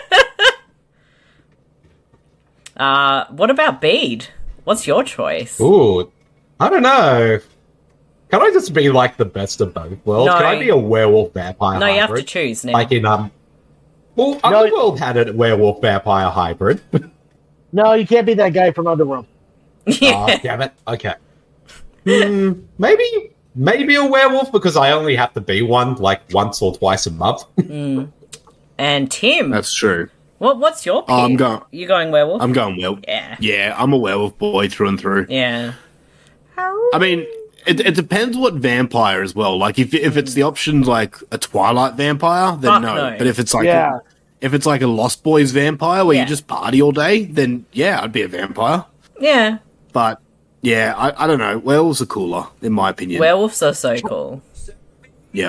go. What about Bede? What's your choice? Ooh, I don't know. Can I just be like the best of both worlds? No. Can I be a werewolf vampire? No, you have to hybrid? choose now. Like in well, Underworld had a werewolf vampire hybrid. No, you can't be that guy from Underworld. Yeah. Damn it. Okay. Maybe a werewolf because I only have to be one like once or twice a month. And Tim, That's true. what's your pick? I'm going. You going werewolf? I'm going werewolf. Yeah. Yeah, I'm a werewolf boy through and through. Yeah. I mean, it depends what vampire as well. Like if it's the option like a Twilight vampire, then Fuck no. no. But if it's like Yeah. if it's like a Lost Boys vampire where Yeah. you just party all day, then yeah, I'd be a vampire. Yeah. But yeah, I don't know. Werewolves are cooler in my opinion. Werewolves are so cool. Yeah.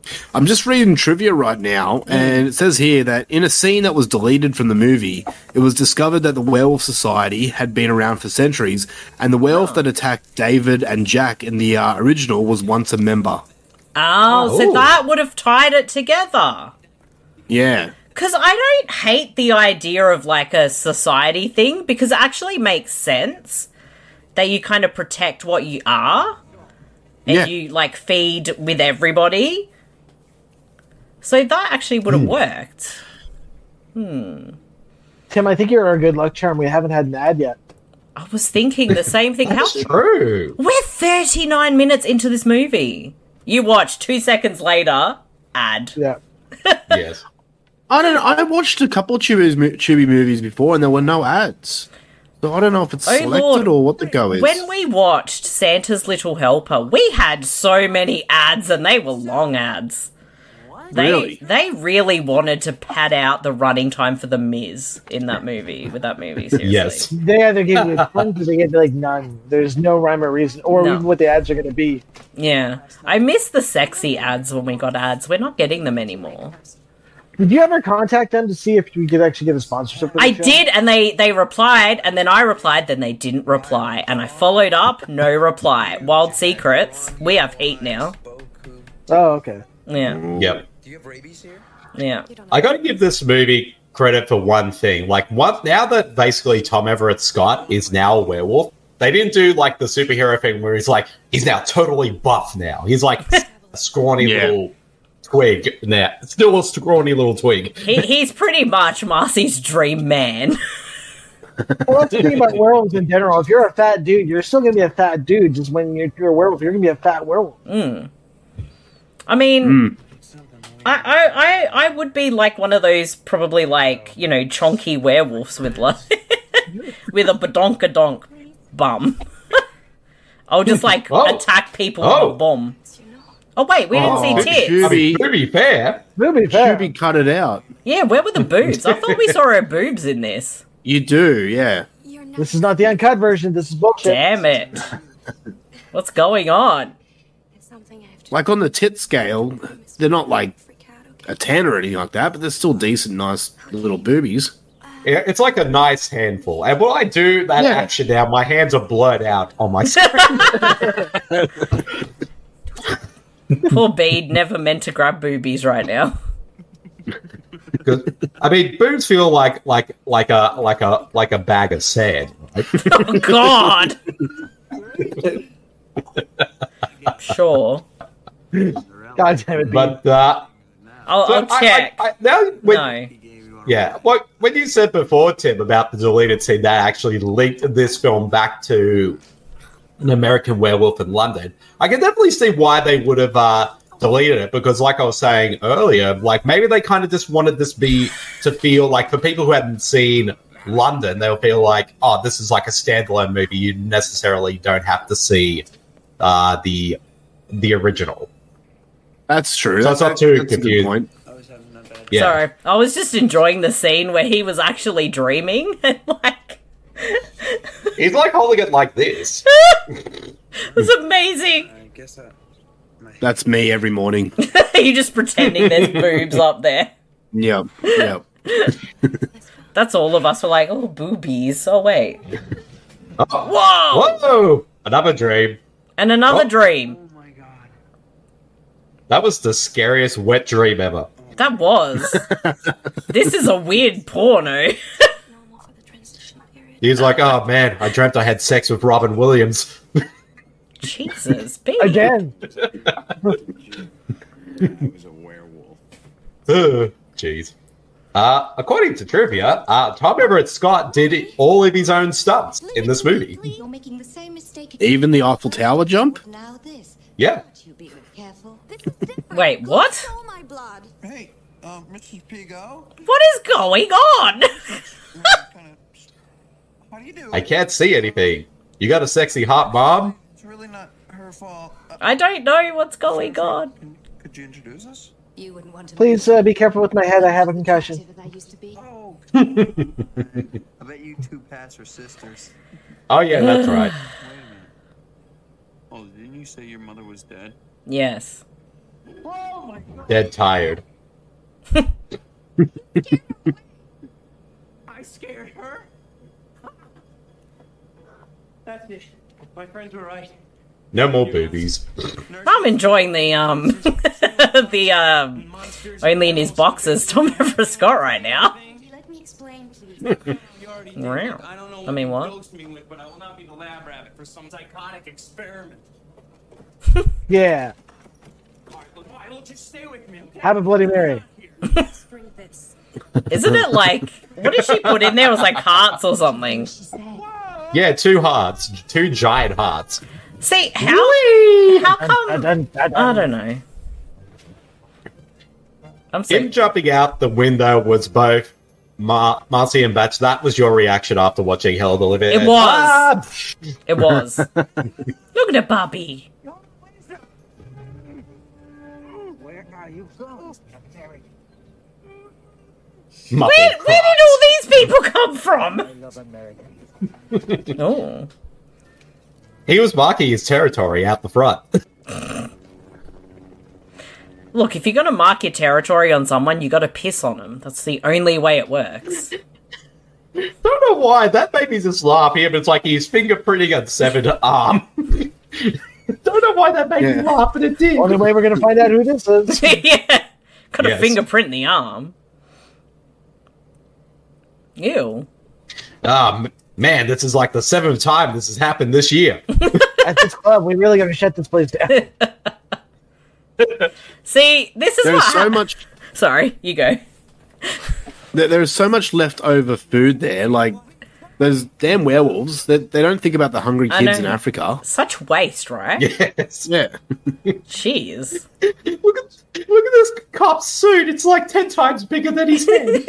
I'm just reading trivia right now, and it says here that in a scene that was deleted from the movie, it was discovered that the Werewolf Society had been around for centuries, and the werewolf that attacked David and Jack in the original was once a member. Oh, so that would have tied it together. Yeah. Because I don't hate the idea of, like, a society thing, because it actually makes sense that you kind of protect what you are, and you, like, feed with everybody. So that actually would have worked. Tim, I think you're our good luck charm. We haven't had an ad yet. I was thinking the same thing. That's true. We're 39 minutes into this movie. You watch 2 seconds later, ad. Yeah. Yes. I don't know. I watched a couple of Tubi movies before, and there were no ads. So I don't know if it's selected or what the go is. When we watched Santa's Little Helper, we had so many ads, and they were long ads. They really wanted to pad out the running time for The Miz in that movie, seriously. Yes. They either give you tons or they give you, like, none. There's no rhyme or reason, or even what the ads are going to be. Yeah. I miss the sexy ads when we got ads. We're not getting them anymore. Did you ever contact them to see if we could actually get a sponsorship for the show? did, and they replied, and then I replied, then they didn't reply. And I followed up, no reply. Wild Secrets, we have heat now. Oh, okay. Yeah. Yep. Do you have rabies here? Yeah. I got to give this movie credit for one thing. Like, now that basically Tom Everett Scott is now a werewolf, they didn't do, like, the superhero thing where he's now totally buff now. He's like a scrawny little twig now. Still a scrawny little twig. He's pretty much Marcy's dream man. Well, that's the thing about werewolves in general. If you're a fat dude, you're still going to be a fat dude. Just when you're a werewolf, you're going to be a fat werewolf. I mean... I would be like one of those probably like, you know, chonky werewolves with like with a badonkadonk bum. I'll just like attack people with a bomb. Oh wait, we didn't see tits. To be fair. Tubi cut it out. Yeah, where were the boobs? I thought we saw her boobs in this. You do, yeah. This is not the uncut version. This is bullshit. Damn it. What's going on? Like on the tit scale, they're not like a 10 or anything like that, but they're still decent, nice little boobies. Yeah, it's like a nice handful. And when I do that action now, my hands are blurred out on my screen. Poor Bede, never meant to grab boobies right now. I mean, boobs feel like a bag of sand. Right? Oh God. Sure. God damn it, but I'll check. When you said before, Tim, about the deleted scene that actually linked this film back to An American Werewolf in London, I can definitely see why they would have deleted it, because like I was saying earlier, like maybe they kind of just wanted this to feel like, for people who hadn't seen London, they'll feel like, oh, this is like a standalone movie. You necessarily don't have to see the original. That's true. So it's not too confusing. Yeah. Sorry, I was just enjoying the scene where he was actually dreaming and like he's like holding it like this. It was amazing. That's me every morning. You're just pretending there's boobs up there. Yep. That's all of us. We're like, oh, boobies. Oh wait. Oh. Whoa! Another dream. And another dream. That was the scariest wet dream ever. That was. This is a weird porno. He's like, oh man, I dreamt I had sex with Robin Williams. Jesus, baby. Again. He was a werewolf. Jeez. According to trivia, Tom Everett Scott did all of his own stunts in this movie. Even the Eiffel Tower jump? Yeah. Wait, what? Hey, Mrs. Pigo? What is going on? How do you do? I can't see anything. You got a sexy hot mom? It's really not her fault. I don't know what's going on. Could you introduce us? You wouldn't want to. Please be careful with my head. I have a concussion. Oh. I bet you two Pats are sisters. Oh yeah, that's right. Wait a minute. Oh, didn't you say your mother was dead? Yes. Dead tired. I scared her. That's it. My friends were right. No more boobies. I'm enjoying the only in his boxes Tom Everett Scott right now. Let me explain, please. Wow. I mean, what? But I will not be the lab rabbit for some psychotic experiment. Yeah. Why don't you stay with me? Okay? Have a Bloody Mary. Bring this. Isn't it like, what did she put in there? It was like hearts or something. Yeah, 2 hearts. 2 giant hearts. See, how come? I don't know. I'm sorry. Him jumping out the window was both Marcy and Batch. That was your reaction after watching Hell of the Living. It was. It was. Look at the Bobby. Where are you going? Where did all these people come from? I love America. Oh. He was marking his territory out the front. Look, if you're going to mark your territory on someone, you got to piss on them. That's the only way it works. Don't know why. That made me just laugh here, but it's like he's fingerprinting a severed arm. Don't know why that made me laugh, but it did. Only way we're going to find out who this is. Yeah. Got a fingerprint in the arm. Ew. Man, this is like the 7th time this has happened this year. At this club, we really got to shut this place down. See, this is There's so much. Sorry, you go. There's so much leftover food there. Like, those damn werewolves. They don't think about the hungry kids in Africa. Such waste, right? Yes. Yeah. Jeez. Look at this cop's suit. It's like 10 times bigger than his head.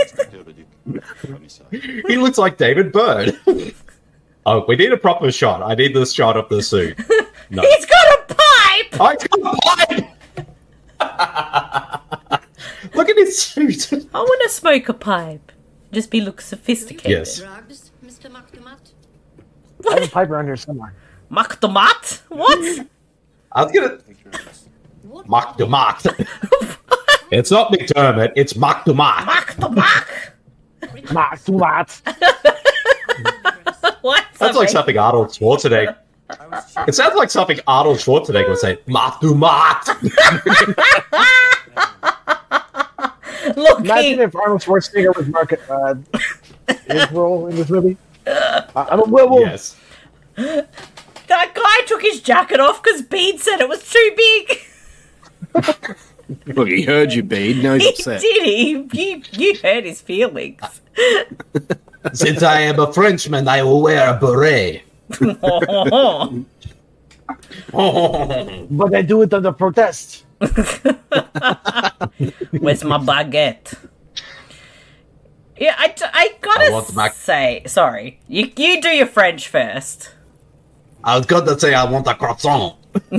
He looks like David Byrne. Oh, we need a proper shot. I need this shot of the suit. No. He's got a pipe! I got a pipe! Look at his suit. I want to smoke a pipe. Just look sophisticated. Yes. Drugs, Mr. McDermott? I have a pipe around here somewhere. McDermott? What? I was gonna... McDermott. It's not McDermott, it's McDermott. McDermott! What? That's like something Arnold Schwarzenegger... It sounds like something Arnold Schwarzenegger would say. McDermott! Look, imagine if Arnold Schwarzenegger was his role in this movie. I'm a werewolf. Yes. That guy took his jacket off because Bede said it was too big. Look, he heard you, Bede. Now he's upset. Did he? You hurt his feelings. Since I am a Frenchman, I will wear a beret. But I do it under protest. Where's my baguette? Yeah, I gotta say, sorry. You do your French first. I was going to say I want a croissant.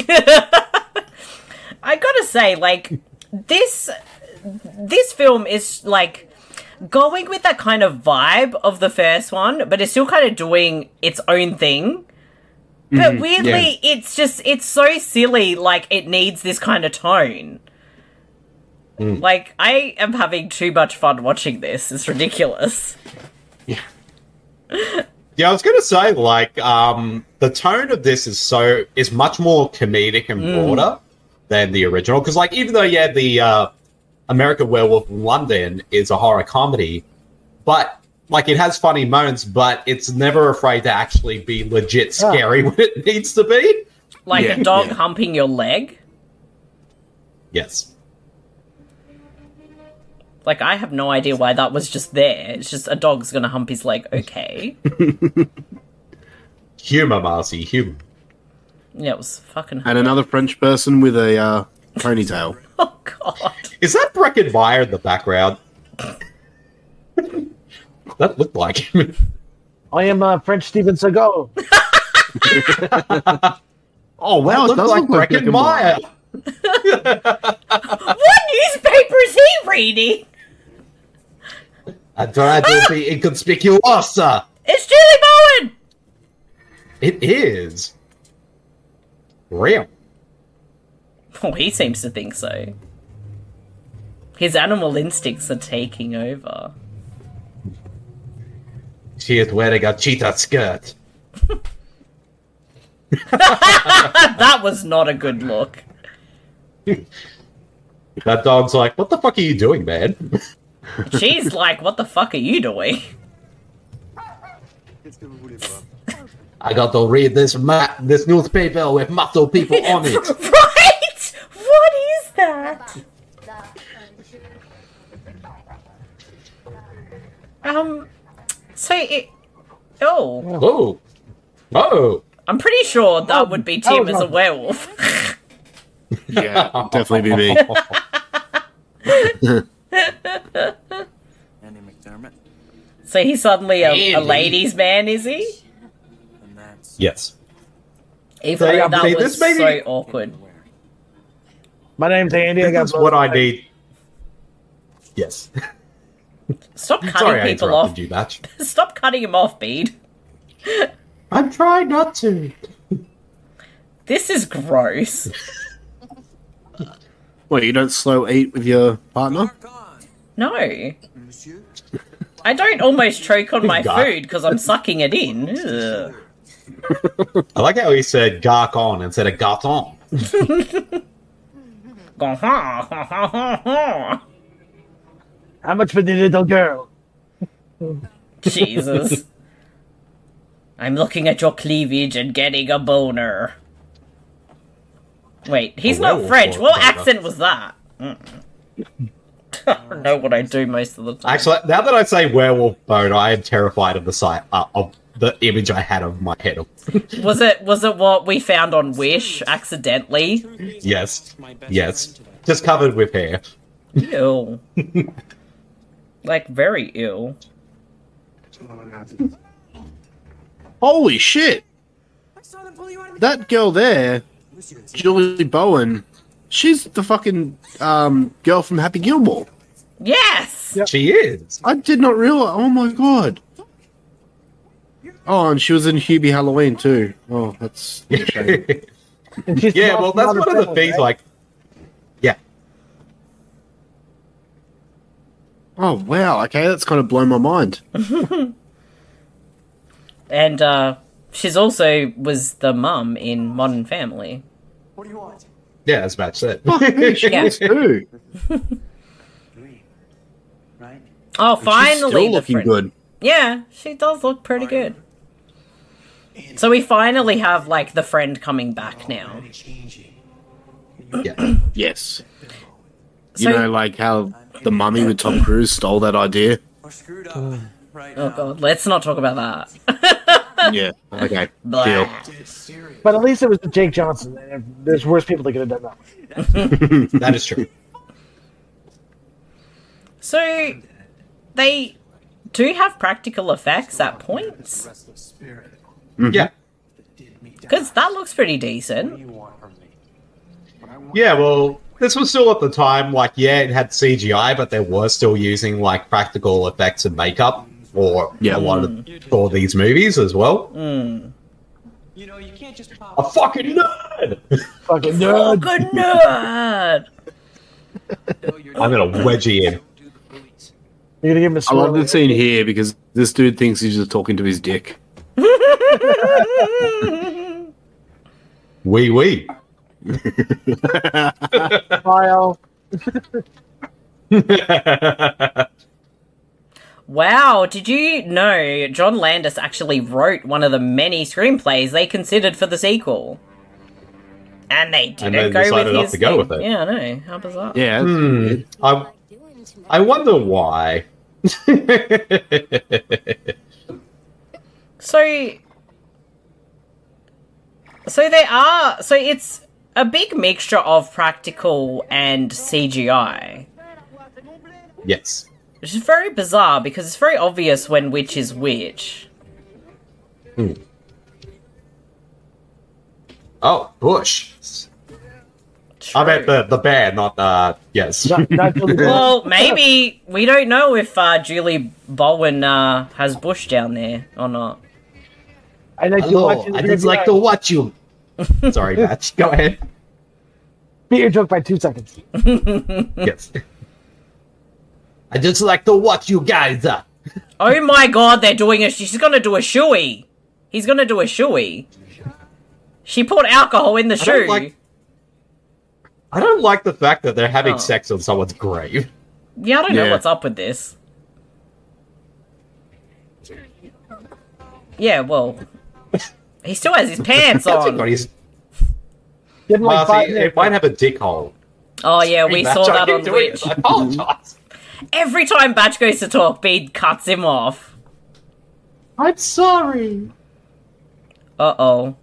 I gotta say, like, this film is, like, going with that kind of vibe of the first one, but it's still kind of doing its own thing. But weirdly, it's so silly, like, it needs this kind of tone. Like, I am having too much fun watching this. It's ridiculous. Yeah, I was going to say, like, the tone of this is much more comedic and broader than the original. Because, like, even though, the American Werewolf in London is a horror comedy, but, like, it has funny moments, but it's never afraid to actually be legit scary when it needs to be. Like a dog humping your leg? Yes. Like, I have no idea why that was just there. It's just a dog's gonna hump his leg, okay. Humor, Marcy, humor. Yeah, it was fucking... And another French person with a ponytail. Oh, God. Is that Breckin Meyer in the background? That looked like him. I am French Steven Seagal. Oh, wow, it looks like Breckin Meyer. What newspaper is he reading? I tried to be inconspicuous. It's Julie Bowen! It is. Real. Oh, he seems to think so. His animal instincts are taking over. She is wearing a cheetah skirt. That was not a good look. That dog's like, what the fuck are you doing, man? She's like, what the fuck are you doing? I got to read this newspaper with muscle people on it. Right? What is that? Oh. I'm pretty sure that would be Tim as a werewolf. Yeah, definitely be me. Andy McDermott. So he's suddenly a ladies' man, is he? And that's Yes. Even though that was so awkward. My name's Andy. I got That's what I need. Yes. Stop cutting Sorry, I people off. interrupted you, Batch. Stop cutting him off, Bede. I'm trying not to. This is gross. What, you don't slow eat with your partner? No. I don't almost choke on my God. food because I'm sucking it in. Ugh. I like how he said "gark on" instead of "got on." How much for the little girl? Jesus. I'm looking at your cleavage and getting a boner. Wait, he's A not werewolf French. or a What boner? accent was that? I don't know what I do most of the time. Actually, now that I say werewolf boner, I am terrified of the sight of the image I had of my head. Was it what we found on Wish accidentally? Yes, just covered with hair. Ew. Like, very ill. Holy shit! That girl there, Julie Bowen, she's the fucking girl from Happy Gilmore. Yes! Yep. She is. I did not realize. Oh my god. Oh, and she was in Hubie Halloween too. Oh, that's a shame. And she's Yeah, well, that's Modern one of the Family, things. right? Like, yeah, Oh wow. Okay, that's kind of blown my mind. And she's also was the mum in Modern Family. What do you want? yeah, as Matt said. Fuck me, she Yeah. is too. Right? Oh, She's finally still the looking friend. good. Yeah, she does look pretty good. So we finally have, like, the friend coming back now. Yeah. Yes. So- You know, like how the Mummy with Tom Cruise stole that idea. We're screwed up right Oh now. god, let's not talk about that. Yeah. Okay. Blah. Deal. But at least it was Jake Johnson. There's worse people that could have done that. That is true. So, they do have practical effects at points? Yeah. Because that looks pretty decent. Yeah, well, this was still at the time, like, yeah, it had CGI, but they were still using, like, practical effects and makeup for Yeah. a lot of for these movies as well. Mm. You know, you can't just pop A fucking nerd! Fucking Oh, nerd. good nerd! I'm gonna wedge you in. You're gonna give him a I love swirl. the scene here because this dude thinks he's just talking to his dick. Wee wee. Smile. Wow, did you know John Landis actually wrote one of the many screenplays they considered for the sequel? And they didn't they go with decided not his to go thing. with it. Yeah, I know. How bizarre. Yeah. I wonder why. So it's a big mixture of practical and CGI. Yes. Which is very bizarre because it's very obvious when which is which. Oh, Bush. I meant the band, not yes. Not Julie Bowen. Well, maybe we don't know if Julie Bowen has bush down there or not. I like to Hello, watch it. I just like to watch you. Sorry, Batch. Go ahead. Beat your joke by 2 seconds. Yes. I just like to watch you guys. Oh my god, they're doing she's gonna do a shoey. He's gonna do a shoey. She poured alcohol in the shoe. I don't like the fact that they're having sex on someone's grave. Yeah, I don't know what's up with this. Yeah, well, he still has his pants on. It might have a dick hole. Oh yeah, we saw that on Twitch. I apologize. Every time Batch goes to talk, Bede cuts him off. I'm sorry. Uh-oh.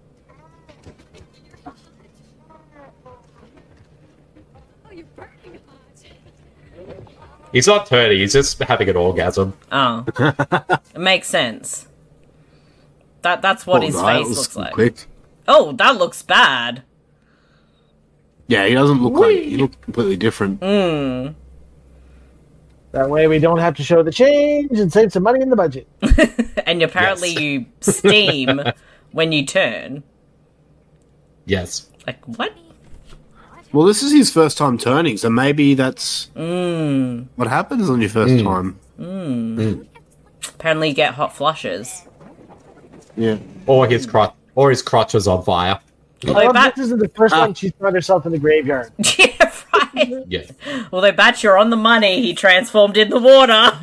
He's not turning, he's just having an orgasm. Oh. It makes sense. That's what his face looks like. Quick. Oh, that looks bad. Yeah, he doesn't look like... He looks completely different. Mm. That way we don't have to show the change and save some money in the budget. And apparently you steam when you turn. Yes. Like, what? Well, this is his first time turning, so maybe that's what happens on your first time. Apparently you get hot flushes. Yeah. Or his crotch is on fire. Although this isn't the first time she's found herself in the graveyard. Yeah, right. Yeah. Although Batch, you're on the money. He transformed in the water.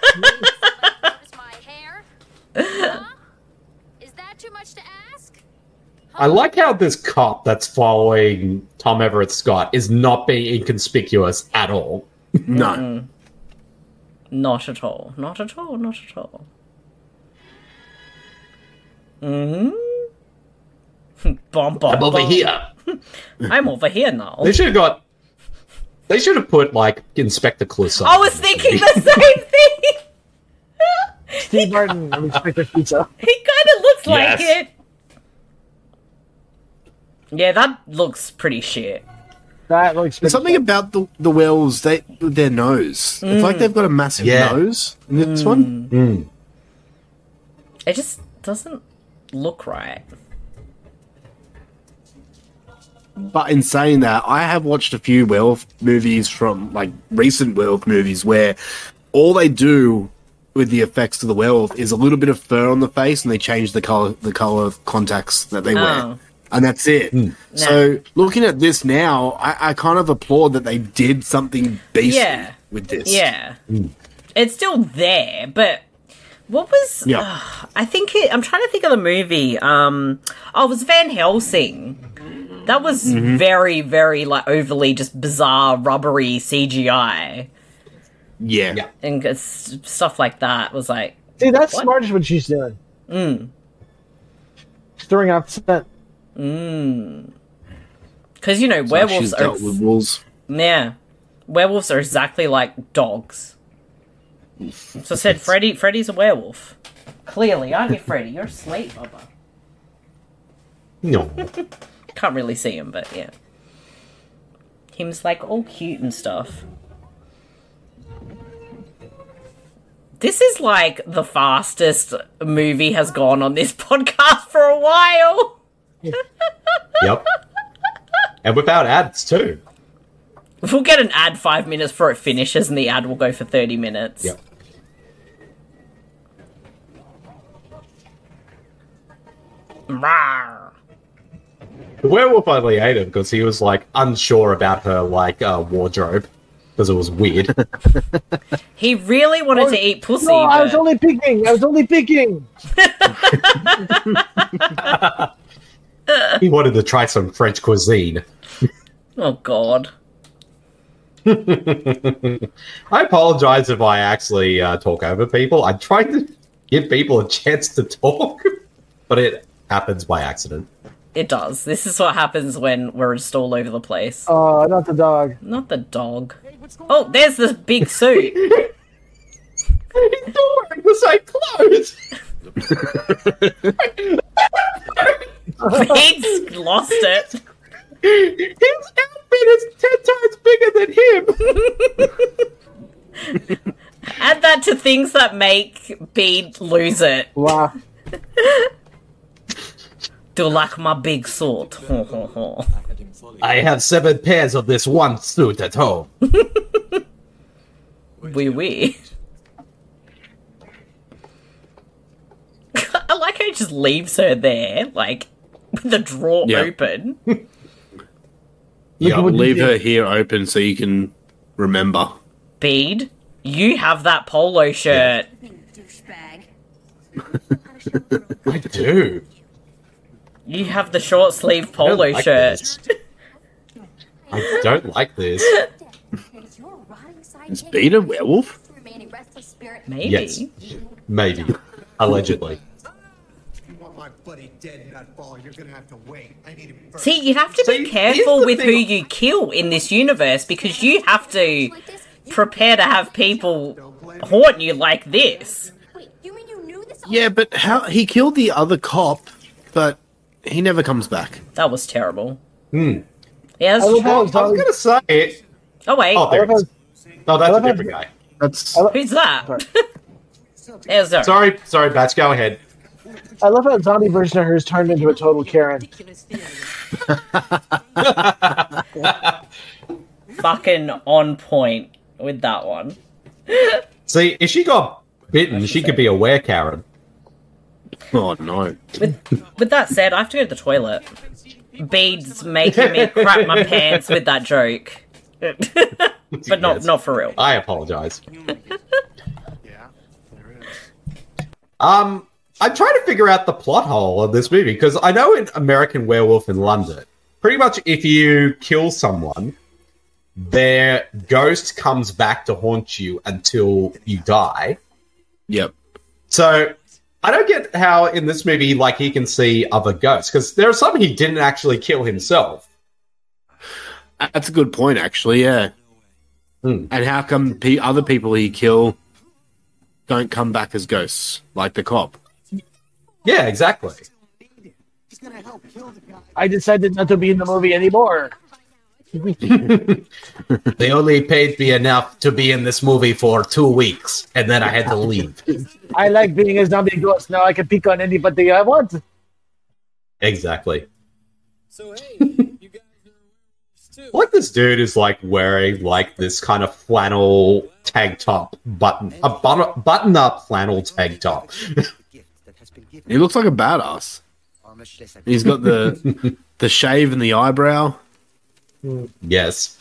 My hair? Huh? Is that too much to ask? I like how this cop that's following Tom Everett Scott is not being inconspicuous at all. No. Not at all. Not at all. Not at all. Mm-hmm. I'm over here. I'm over here now. They should have put, like, Inspector Clouseau. I was thinking the same thing! Steve Martin of Inspector Clouseau. He kind of looks like it. Yeah, that looks pretty shit. That looks There's something about the werewolves, with their nose. It's like they've got a massive nose in this one. It just doesn't look right. But in saying that, I have watched a few werewolf movies from, like, recent werewolf movies where all they do with the effects of the werewolf is a little bit of fur on the face and they change the color of contacts that they wear. And that's it. So, looking at this now, I kind of applaud that they did something beastly with this. Yeah. It's still there, but what was... I think I'm trying to think of the movie. It was Van Helsing. That was very, very, like, overly just bizarre, rubbery CGI. Yeah. And stuff like that was like... See, that's smartish what she's doing. Stirring up scent. Because, you know, werewolves are... with wolves. Yeah. Werewolves are exactly like dogs. So I said, Freddy's a werewolf. Clearly, aren't you, Freddy? You're asleep, Bubba. No. Can't really see him, but yeah. Him's like all cute and stuff. This is like the fastest movie has gone on this podcast for a while. Yep. And without ads, too. We'll get an ad 5 minutes before it finishes, and the ad will go for 30 minutes. Yep. Rawr. The werewolf only ate him because he was, like, unsure about her, like, wardrobe. Because it was weird. He really wanted to eat pussy. No, I was only picking. He wanted to try some French cuisine. Oh, God. I apologize if I actually talk over people. I try to give people a chance to talk, but it happens by accident. It does. This is what happens when we're just all over the place. Oh, not the dog. Not the dog. Oh, there's this big suit. He's wearing the same clothes. He's lost it. His outfit is 10 times bigger than him. Add that to things that make Bede lose it. Wow. Do you like my big sword? I have 7 pairs of this one suit at home. Oui. I like how he just leaves her there, like, with the drawer open. Leave her here open so you can remember. Bede, you have that polo shirt. I do. You have the short sleeve polo shirt. I don't like this. Is Bede a werewolf? Maybe. Yes. Maybe. Allegedly. See, you have to be careful with who you kill in this universe because you have to prepare to have people haunt you like this. Yeah, but how he killed the other cop, but he never comes back. That was terrible. Hmm. Yeah, that's true. I was going to say it. Oh, wait. Oh, there it is. No, that's a different guy. Who's that? Sorry, Bats, go ahead. I love how zombie version of hers turned into a total Karen. Fucking on point with that one. See, if she got bitten, she could be a were-Karen. Oh, no. With that said, I have to go to the toilet. Bede's making me crap my pants with that joke. But not for real. I apologize. I'm trying to figure out the plot hole of this movie, because I know in American Werewolf in London, pretty much if you kill someone, their ghost comes back to haunt you until you die. Yep. So I don't get how in this movie, like, he can see other ghosts, because there are some he didn't actually kill himself. That's a good point, actually, yeah. And how come other people he kill don't come back as ghosts, like the cop? Yeah, exactly. I decided not to be in the movie anymore. They only paid me enough to be in this movie for 2 weeks, and then I had to leave. I like being a zombie ghost. Now I can pick on anybody I want. Exactly. So, hey, you guys are too. Like, this dude is like wearing like this kind of flannel tank top button up flannel tank top. He looks like a badass. He's got the shave and the eyebrow. Yes.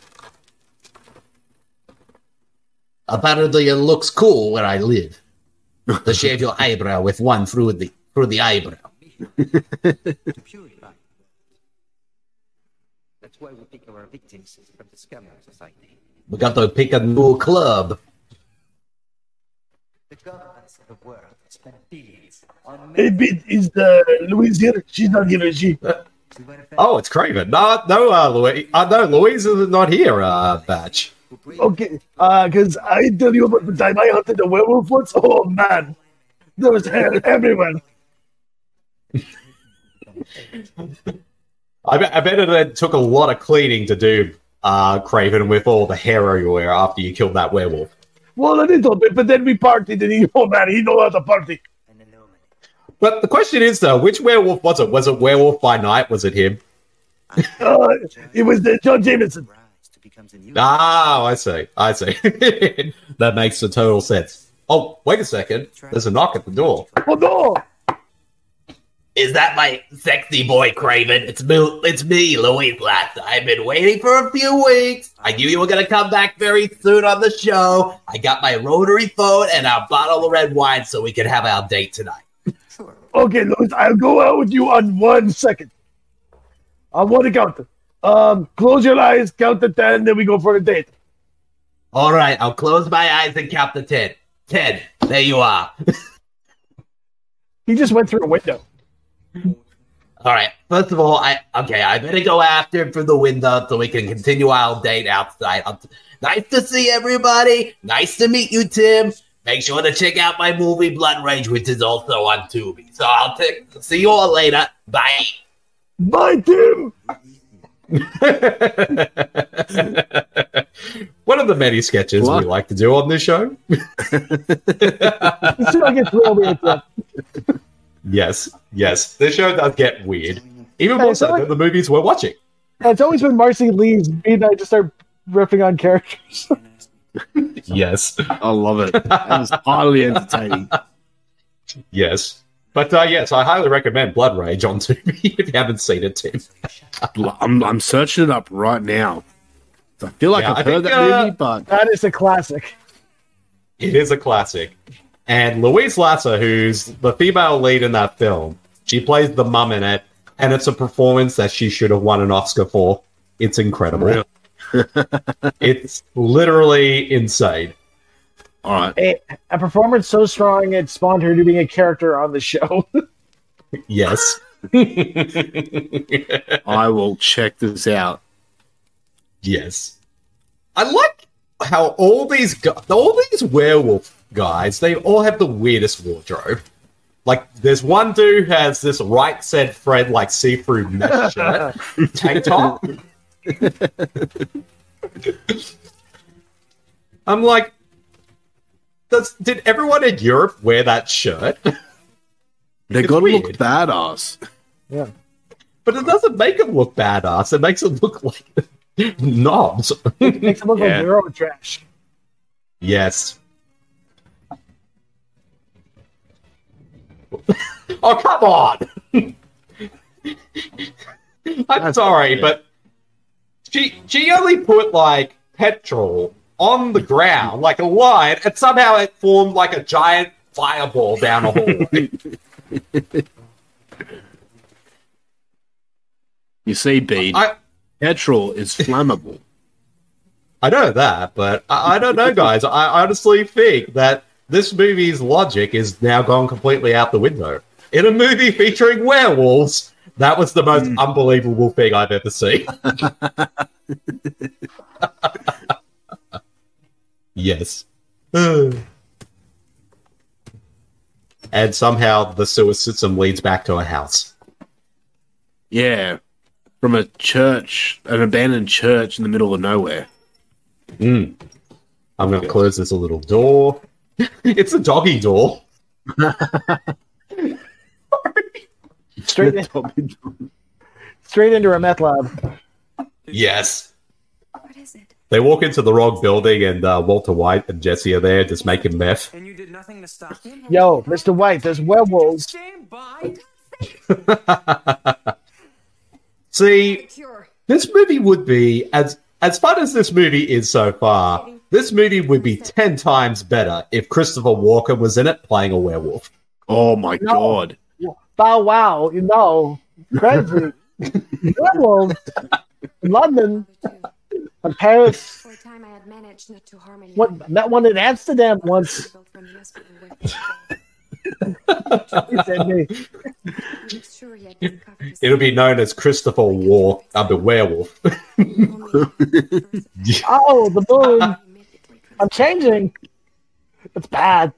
Apparently, it looks cool where I live. To shave your eyebrow with one through the eyebrow. That's why we pick our victims from the scum society. We got to pick a new club. The governments of the world spend billions on. Hey, Bede, is Louise here? She's not here, is she? Oh, it's Craven. No, Louise. No, Louise is not here, Batch. Okay, because I tell you about the time I hunted a werewolf once. Oh, man. There was hair everywhere. I bet it took a lot of cleaning to do, Craven, with all the hair everywhere after you killed that werewolf. Well, a little bit, but then we partied, and he know how to party. But the question is, though, which werewolf was it? Was it Werewolf by Night? Was it him? It was John Jameson. Ah, I see. That makes a total sense. Oh, wait a second. There's a knock at the door. Oh, no! Is that my sexy boy, Craven? It's me, Louis Blatt. I've been waiting for a few weeks. I knew you were going to come back very soon on the show. I got my rotary phone and our bottle of red wine so we can have our date tonight. Okay, Louis, I'll go out with you on 1 second. I want to count. Close your eyes, count to 10, then we go for a date. All right, I'll close my eyes and count to 10. 10, there you are. He just went through a window. All right, first of all, I better go after him through the window so we can continue our date outside. Nice to see everybody. Nice to meet you, Tim. Make sure to check out my movie Blood Rage, which is also on Tubi. So I'll see you all later. Bye. Bye, Tim. One of the many sketches we like to do on this show. Yes. This show does get weird. Even more so than the movies we're watching. It's always when Marcy leaves, me and I just start riffing on characters. Yes. I love it. That was highly entertaining. Yes. But yes, I highly recommend Blood Rage on Tubi if you haven't seen it, Tim. I'm searching it up right now. I feel like I've heard that movie, but... That is a classic. It is a classic. And Louise Lasser, who's the female lead in that film, she plays the mum in it, and it's a performance that she should have won an Oscar for. It's incredible. Really? It's literally insane. All right. A performance so strong it spawned her to being a character on the show. Yes. I will check this out. Yes. I like how all these werewolf guys, they all have the weirdest wardrobe. Like, there's one dude who has this Right Said Fred, like, see-through mesh shirt, tank top. I'm like, did everyone in Europe wear that shirt? They gotta look badass. Yeah. But it doesn't make them look badass. It makes them look like knobs. It makes them look like Eurotrash. Yes. Oh, come on! I'm sorry, but she only put, like, petrol on the ground, like a line, and somehow it formed like a giant fireball down a hallway. You see, Bede, petrol is flammable. I know that, but I don't know, guys. I honestly think that this movie's logic is now gone completely out the window. In a movie featuring werewolves, that was the most unbelievable thing I've ever seen. Yes. And somehow the sewer system leads back to a house. Yeah. From a church, an abandoned church in the middle of nowhere. I'm going to close this little door. It's a doggy door. Straight into a meth lab. Yes. What is it? They walk into the wrong building, and Walter White and Jesse are there just making meth. And you did nothing to stop him? Yo, Mr. White, there's werewolves. Stand by. See, this movie would be, as fun as this movie is so far, this movie would be 10 times better if Christopher Walken was in it playing a werewolf. Oh my god. Bow wow, you know. Crazy. Werewolves in London. In Paris. For a time I had managed not to harm anyone. What, met one in Amsterdam once. It'll be known as Christopher War, the werewolf. Oh, the moon. I'm changing. It's bad.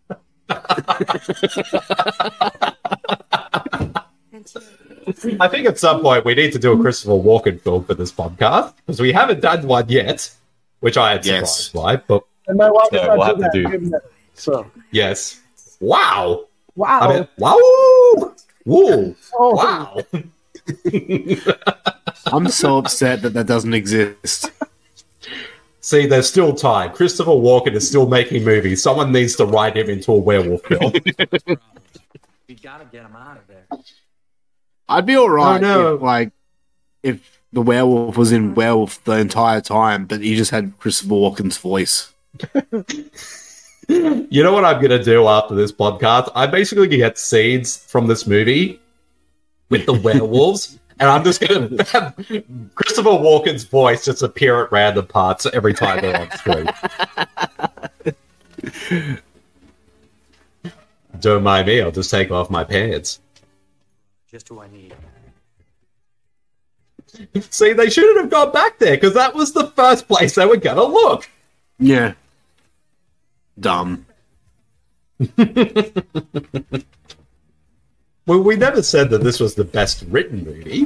I think at some point we need to do a Christopher Walken film for this podcast, because we haven't done one yet, which I am surprised by, but and my wife so we'll have to do. So. Yes. Wow. Wow. I mean, wow. Whoa. Oh. Wow. I'm so upset that doesn't exist. See, there's still time. Christopher Walken is still making movies. Someone needs to write him into a werewolf film. You gotta get him out of there. I'd be alright if the werewolf was in Werewolf the entire time, but he just had Christopher Walken's voice. You know what I'm going to do after this podcast? I'm basically going to get scenes from this movie with the werewolves, and I'm just going to have Christopher Walken's voice just appear at random parts every time they're on screen. Don't mind me, I'll just take off my pants. Just who I need. See, they shouldn't have gone back there, because that was the first place they were going to look. Yeah. Dumb. Well, we never said that this was the best written movie.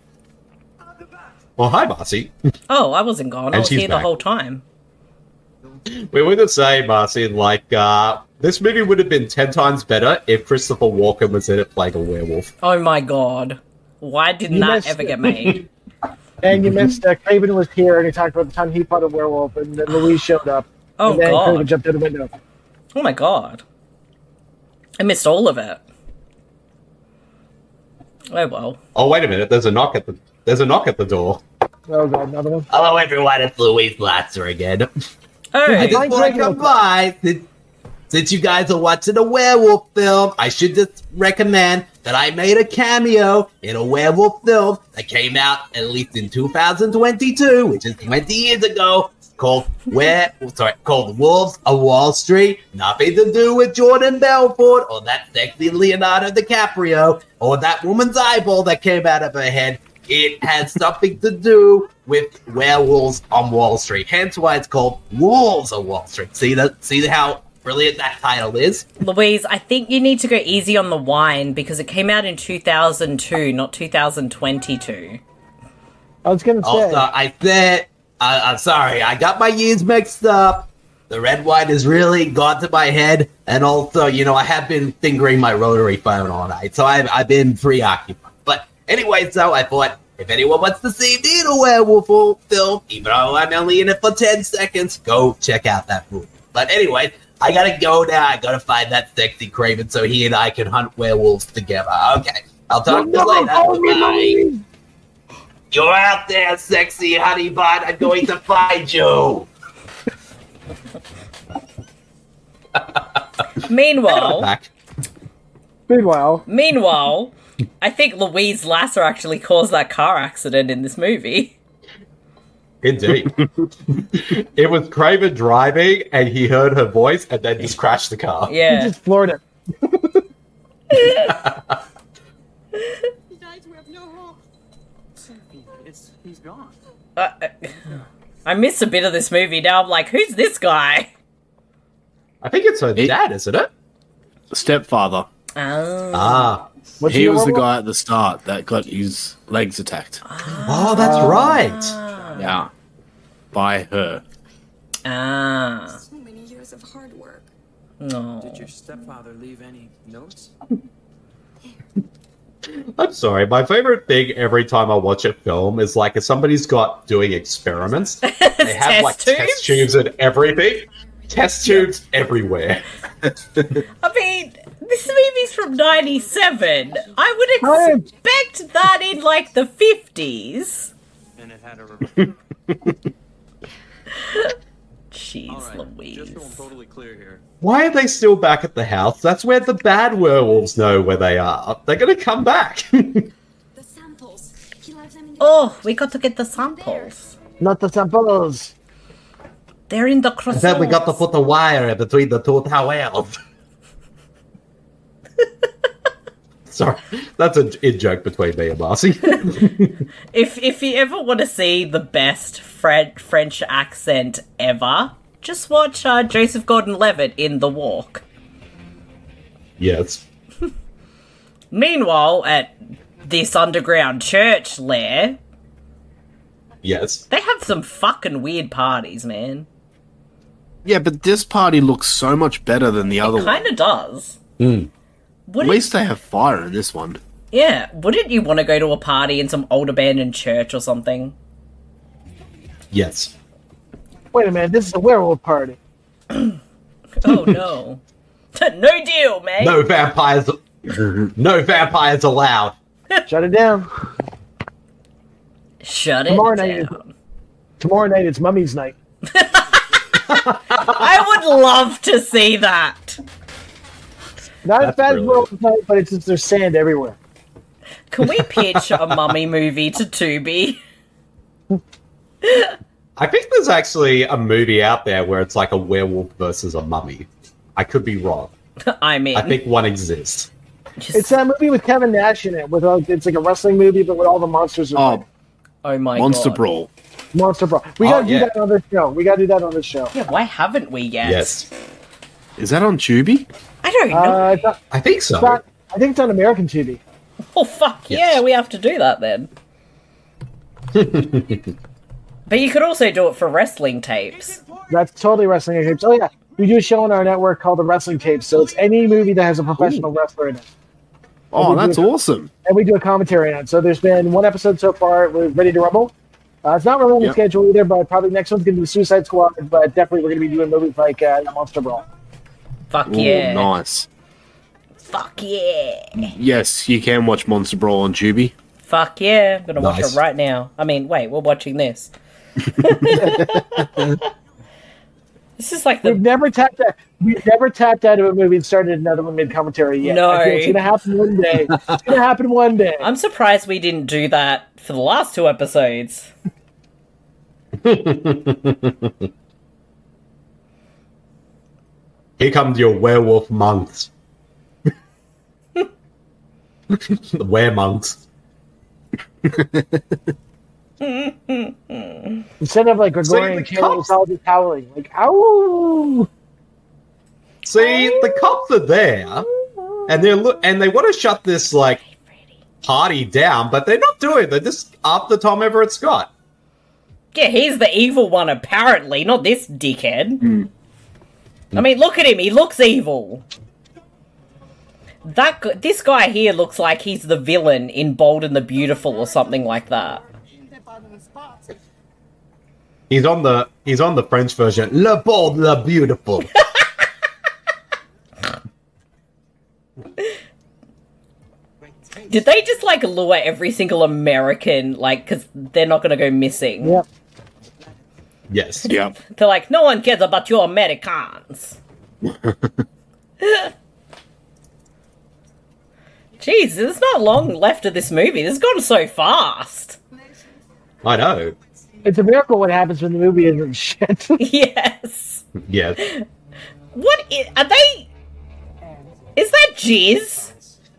Well, hi, Marcy. Oh, I wasn't gone. I was she's here back. the whole time. We were the same, Marcy. Like, this movie would have been 10 times better if Christopher Walken was in it playing a werewolf. Oh my god. Why didn't that ever get made? And you missed Craven was here and he talked about the time he fought a werewolf and then Louise showed up. Oh and then god. Craven jumped out the window. Oh my god. I missed all of it. Oh well. Oh, wait a minute. There's a knock at the door. Oh god, another one. Hello, everyone. It's Louise Lasser again. I Hey. just want to come by. Since you guys are watching a werewolf film, I should just recommend that I made a cameo in a werewolf film that came out at least in 2022, which is 20 years ago, called Wolves of Wall Street. Nothing to do with Jordan Belfort or that sexy Leonardo DiCaprio or that woman's eyeball that came out of her head. It has something to do with werewolves on Wall Street. Hence why it's called Wolves of Wall Street. See how brilliant that title is? Louise, I think you need to go easy on the wine because it came out in 2002, not 2022. I was going to say. Also, I said, I'm sorry, I got my years mixed up. The red wine has really gone to my head. And also, I have been fingering my rotary phone all night. So I've been preoccupied. But anyway, so I thought, if anyone wants to see me in a werewolf film, even though I'm only in it for 10 seconds, go check out that movie. But anyway, I gotta go now. I gotta find that sexy Craven so he and I can hunt werewolves together. Okay, I'll talk to you later. Bye. You're out there, sexy honey bun. I'm going to find you. Meanwhile, Meanwhile, I think Louise Lasser actually caused that car accident in this movie. Indeed. It was Craven driving, and he heard her voice, and then just crashed the car. he Yeah. just floored it. He died, we have no hope. He's gone. I missed a bit of this movie. Now I'm like, who's this guy? I think it's her dad, isn't it? Stepfather. Oh. Ah. Was He a was the werewolf? guy at the start that got his legs attacked. Oh, that's right. Yeah. By her. Ah. So many years of hard work. No. Did your stepfather leave any notes? I'm sorry. My favorite thing every time I watch a film is like if somebody's doing experiments, they have like test tubes and everything. Test tubes everywhere. I mean, this movie's from 97. I would expect that in like the 50s. And it had a Jeez, All right, Louise. just so I'm totally clear here. Why are they still back at the house? That's where the bad werewolves know where they are. They're going to come back. The samples. He left them in the Oh, we got to get the samples. Not the samples. They're in the I croissants. said we got to put the wire between the two towels. Sorry, that's an in-joke between me and Marcy. If you ever want to see the best French accent ever, just watch Joseph Gordon-Levitt in The Walk. Yes. Meanwhile, at this underground church lair, Yes. they have some fucking weird parties, man. Yeah, but this party looks so much better than the other one. Kind of does. At least they have fire in this one. Yeah, wouldn't you want to go to a party in some old abandoned church or something? Yes. Wait a minute, this is a werewolf party. Oh no. No deal, mate. No vampires. No vampires allowed. Shut it down. Shut it Tomorrow down. night it's Mummy's night. I would love to see that. Not as That's bad as brilliant. werewolf night, but it's just there's sand everywhere. Can we pitch a mummy movie to Tubi? I think there's actually a movie out there where it's like a werewolf versus a mummy. I could be wrong. I mean, I think one exists. It's that movie with Kevin Nash in it. It's like a wrestling movie, but with all the monsters. Oh, oh my Monster god. Brawl. Monster Brawl. We gotta do yeah. that on this show. We gotta do that on this show. Yeah, why haven't we yet? Yes. Is that on Tubi? I don't know. I think so. I think it's on American TV. Oh fuck Yes. yeah, we have to do that then. But you could also do it for wrestling tapes. That's totally wrestling tapes. Oh, yeah. We do a show on our network called The Wrestling Tapes. So it's any movie that has a professional wrestler in it. Oh, that's awesome. And we do a commentary on it. So there's been one episode so far with Ready to Rumble. It's not really on the schedule either, but probably next one's going to be Suicide Squad. But definitely we're going to be doing movies like Monster Brawl. Fuck yeah. Nice. Fuck yeah. Yes, you can watch Monster Brawl on Tubi. Fuck yeah. I'm going to watch it right now. I mean, wait, we're watching this. This is like We've never tapped out of a movie and started another one mid-commentary yet. No. It's going to happen one day. It's going to happen one day. I'm surprised we didn't do that for the last 2 episodes. Here comes your werewolf monks. The were-monks. Instead of like Gregorian chanting, it's all just howling. Like, ow! See, the cops are there, and they want to shut this like party down, but they're not doing it. They're just after Tom Everett Scott. Yeah, he's the evil one, apparently, not this dickhead. I mean, look at him. He looks evil. This guy here looks like he's the villain in Bold and the Beautiful or something like that. He's on the French version. Le Bold, Le Beautiful. Did they just like lure every single American, like, because they're not going to go missing? Yep. Yes. Yeah. They're like, no one cares about you Americans. Jeez, there's not long left of this movie. This has gone so fast. I know. It's a miracle what happens when the movie isn't shit. Yes. Yeah. Are they... Is that jizz?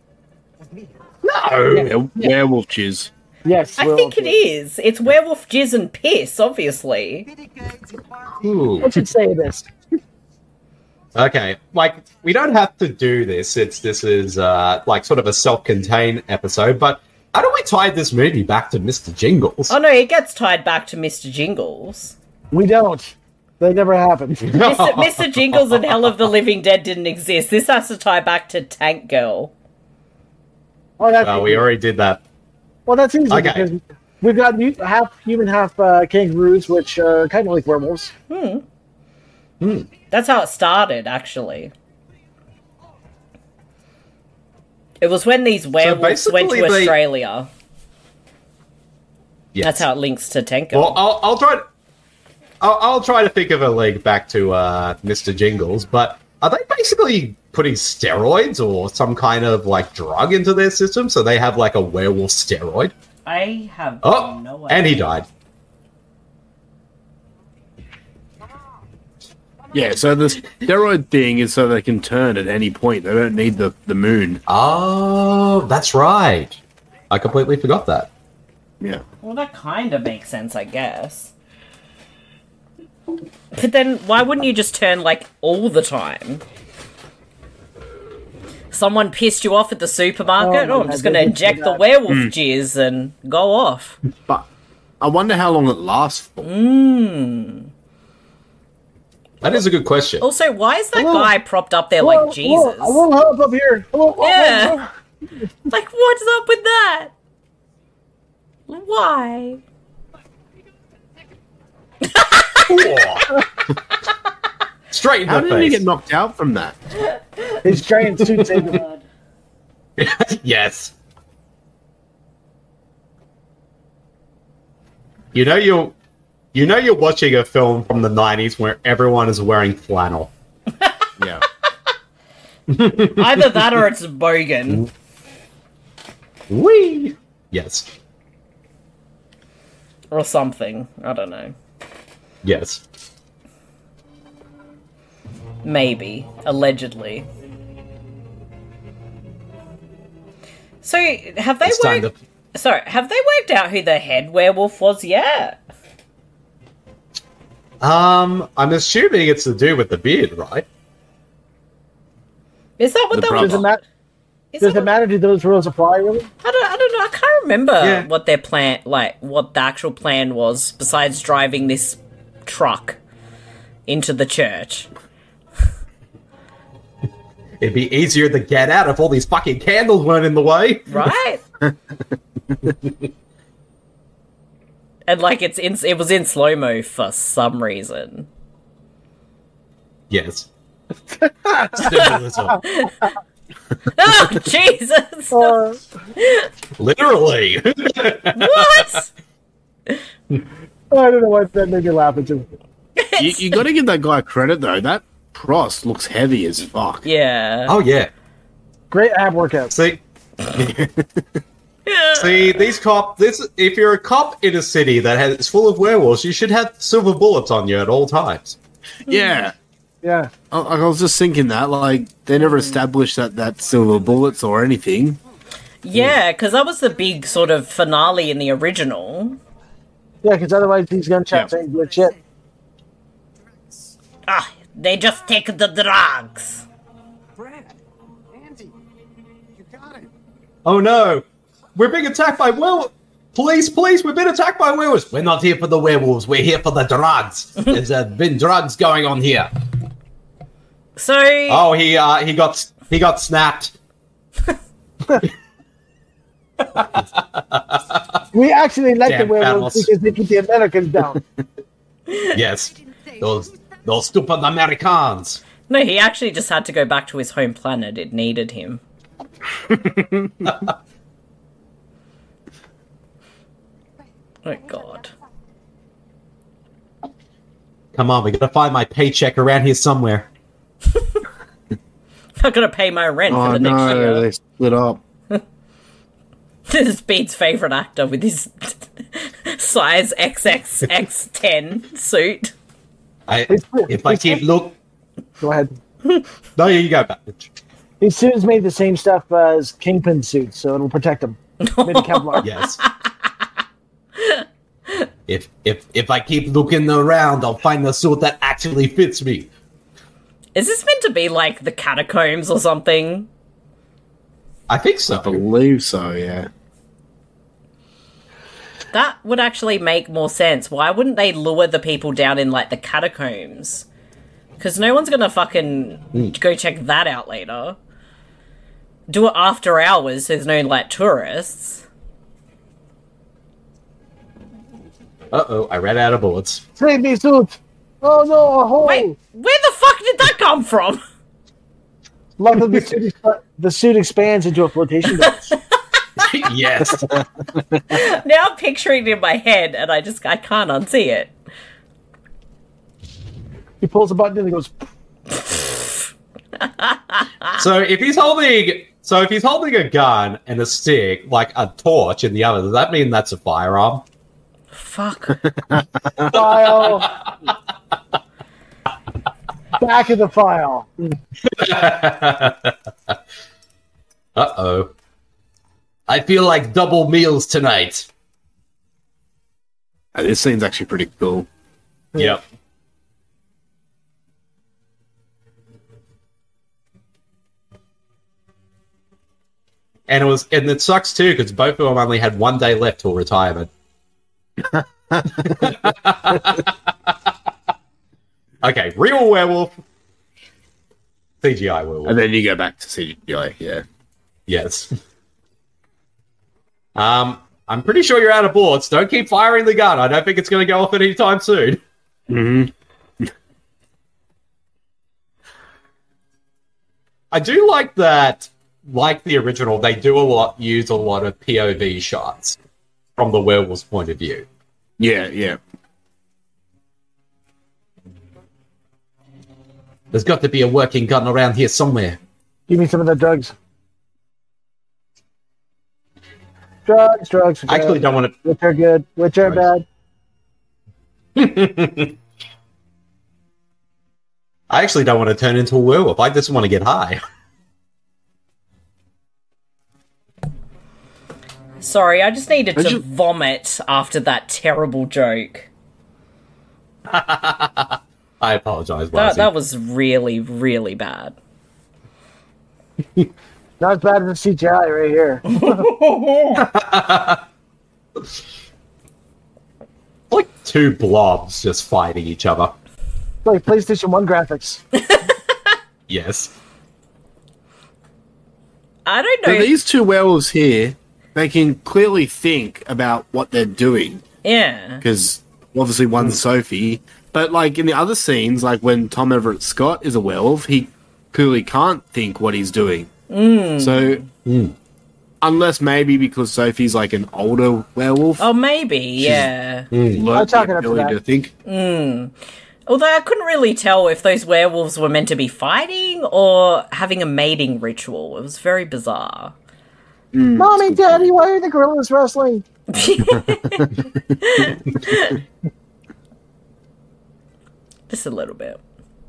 No. Werewolf jizz. Yes, I think it is. It's werewolf jizz and piss, obviously. What should say this? Okay, like, we don't have to do this. This is like sort of a self-contained episode, but how do we tie this movie back to Mr. Jingles? Oh no, it gets tied back to Mr. Jingles. We don't. That never happened. Mr. Jingles and Hell of the Living Dead didn't exist. This has to tie back to Tank Girl. Oh, that's we already did that. Well, that's easy Okay. because we've got half human, half kangaroos, which are kind of like werewolves. That's how it started, actually. It was when these werewolves went to basically they- Australia. Yes. That's how it links to Tank Girl. Well, I'll try to think of a link back to Mr. Jingles, but are they basically putting steroids or some kind of like drug into their system so they have like a werewolf steroid? I have no idea. And he died. Yeah, so the steroid thing is so they can turn at any point. They don't need the moon. Oh, that's right. I completely forgot that. Yeah. Well, that kind of makes sense, I guess. But then, why wouldn't you just turn, like, all the time? Someone pissed you off at the supermarket? Oh, I'm just going to inject the werewolf jizz and go off. But I wonder how long it lasts for. That is a good question. Also, why is that guy propped up there like Jesus? I want help up here. Yeah. Like, what's up with that? Why? Straight in How the did he face. get knocked out from that? His giant suit saved him. Yes. You know you're watching a film from the 90s where everyone is wearing flannel. Yeah. Either that or it's Bogan. Whee! Yes. Or something. I don't know. Yes. Maybe. Allegedly. So, have they worked out who the head werewolf was yet? I'm assuming it's to do with the beard, right? Is that what The that brother. was? Does it matter? Do those rules apply, really? I don't know. I can't remember what their plan, like, what the actual plan was, besides driving this truck into the church. It'd be easier to get out if all these fucking candles weren't in the way. Right? And, like, it was in slow-mo for some reason. Yes. Oh, Jesus! Literally. What? I don't know why that made me laugh at you. You got to give that guy credit though. That cross looks heavy as fuck. Yeah. Oh yeah. Great ab workout. See, these if you're a cop in a city that is full of werewolves, you should have silver bullets on you at all times. Yeah. Yeah. I was just thinking that, like, they never established that silver bullets or anything. Yeah, because that was the big sort of finale in the original. Yeah, because otherwise these gunshots ain't good shit. Ah, they just take the drugs. Brad, Andy, you got it. Oh no, we're being attacked by werewolves. Police, we've been attacked by werewolves. We're not here for the werewolves. We're here for the drugs. There's been drugs going on here. So. Oh, he got snapped. We actually like Damn the werewolves Thanos. because they keep the Americans down. Yes, those stupid Americans. No, he actually just had to go back to his home planet. It needed him. Oh, God. Come on, we gotta find my paycheck around here somewhere. I've got to pay my rent for Oh the next no, year. they split up. This is Bede's favourite actor with his size XXX10 suit. If I keep look, Go ahead. no, you go back. His suit is made the same stuff as Kingpin suits, so it'll protect him. Made of Kevlar. Yes. If I keep looking around, I'll find the suit that actually fits me. Is this meant to be like the catacombs or something? I think so. I believe so, yeah. That would actually make more sense. Why wouldn't they lure the people down in, like, the catacombs? Because no one's gonna fucking go check that out later. Do it after hours, so there's no, like, tourists. Uh-oh, I ran out of bullets. Save me, suit! Oh no, a hole! Wait, where the fuck did that come from? Luckily, the suit expands into a flotation device. Yes. Now I'm picturing it in my head, and I can't unsee it. He pulls a button and it goes. So if he's holding a gun and a stick, like a torch in the other, does that mean that's a firearm? Fuck. File. Back of the file. Uh-oh. I feel like double meals tonight. This scene's actually pretty cool. Yep. And it sucks too, because both of them only had 1 day left till retirement. Okay, real werewolf, CGI werewolf. And then you go back to CGI, yeah. Yes. I'm pretty sure you're out of bullets. Don't keep firing the gun. I don't think it's going to go off anytime soon. Mm-hmm. I do like that, like the original, they use a lot of POV shots from the werewolf's point of view. Yeah, yeah. There's got to be a working gun around here somewhere. Give me some of the drugs. Drugs. I actually don't want to... Which are good, which are bad. I actually don't want to turn into a werewolf. I just want to get high. Sorry, I just needed to vomit after that terrible joke. I apologize, That was really, really bad. Not as bad as the CGI right here. Like two blobs just fighting each other. Like PlayStation 1 graphics. Yes. I don't know. So these two werewolves here, they can clearly think about what they're doing. Yeah. Because obviously one's Sophie. But like in the other scenes, like when Tom Everett Scott is a werewolf, he clearly can't think what he's doing. So, unless maybe because Sophie's like an older werewolf. Oh, maybe, yeah. I'm talking about that. To think. Although I couldn't really tell if those werewolves were meant to be fighting or having a mating ritual. It was very bizarre. Mommy, Daddy, why are the gorillas wrestling? Just a little bit.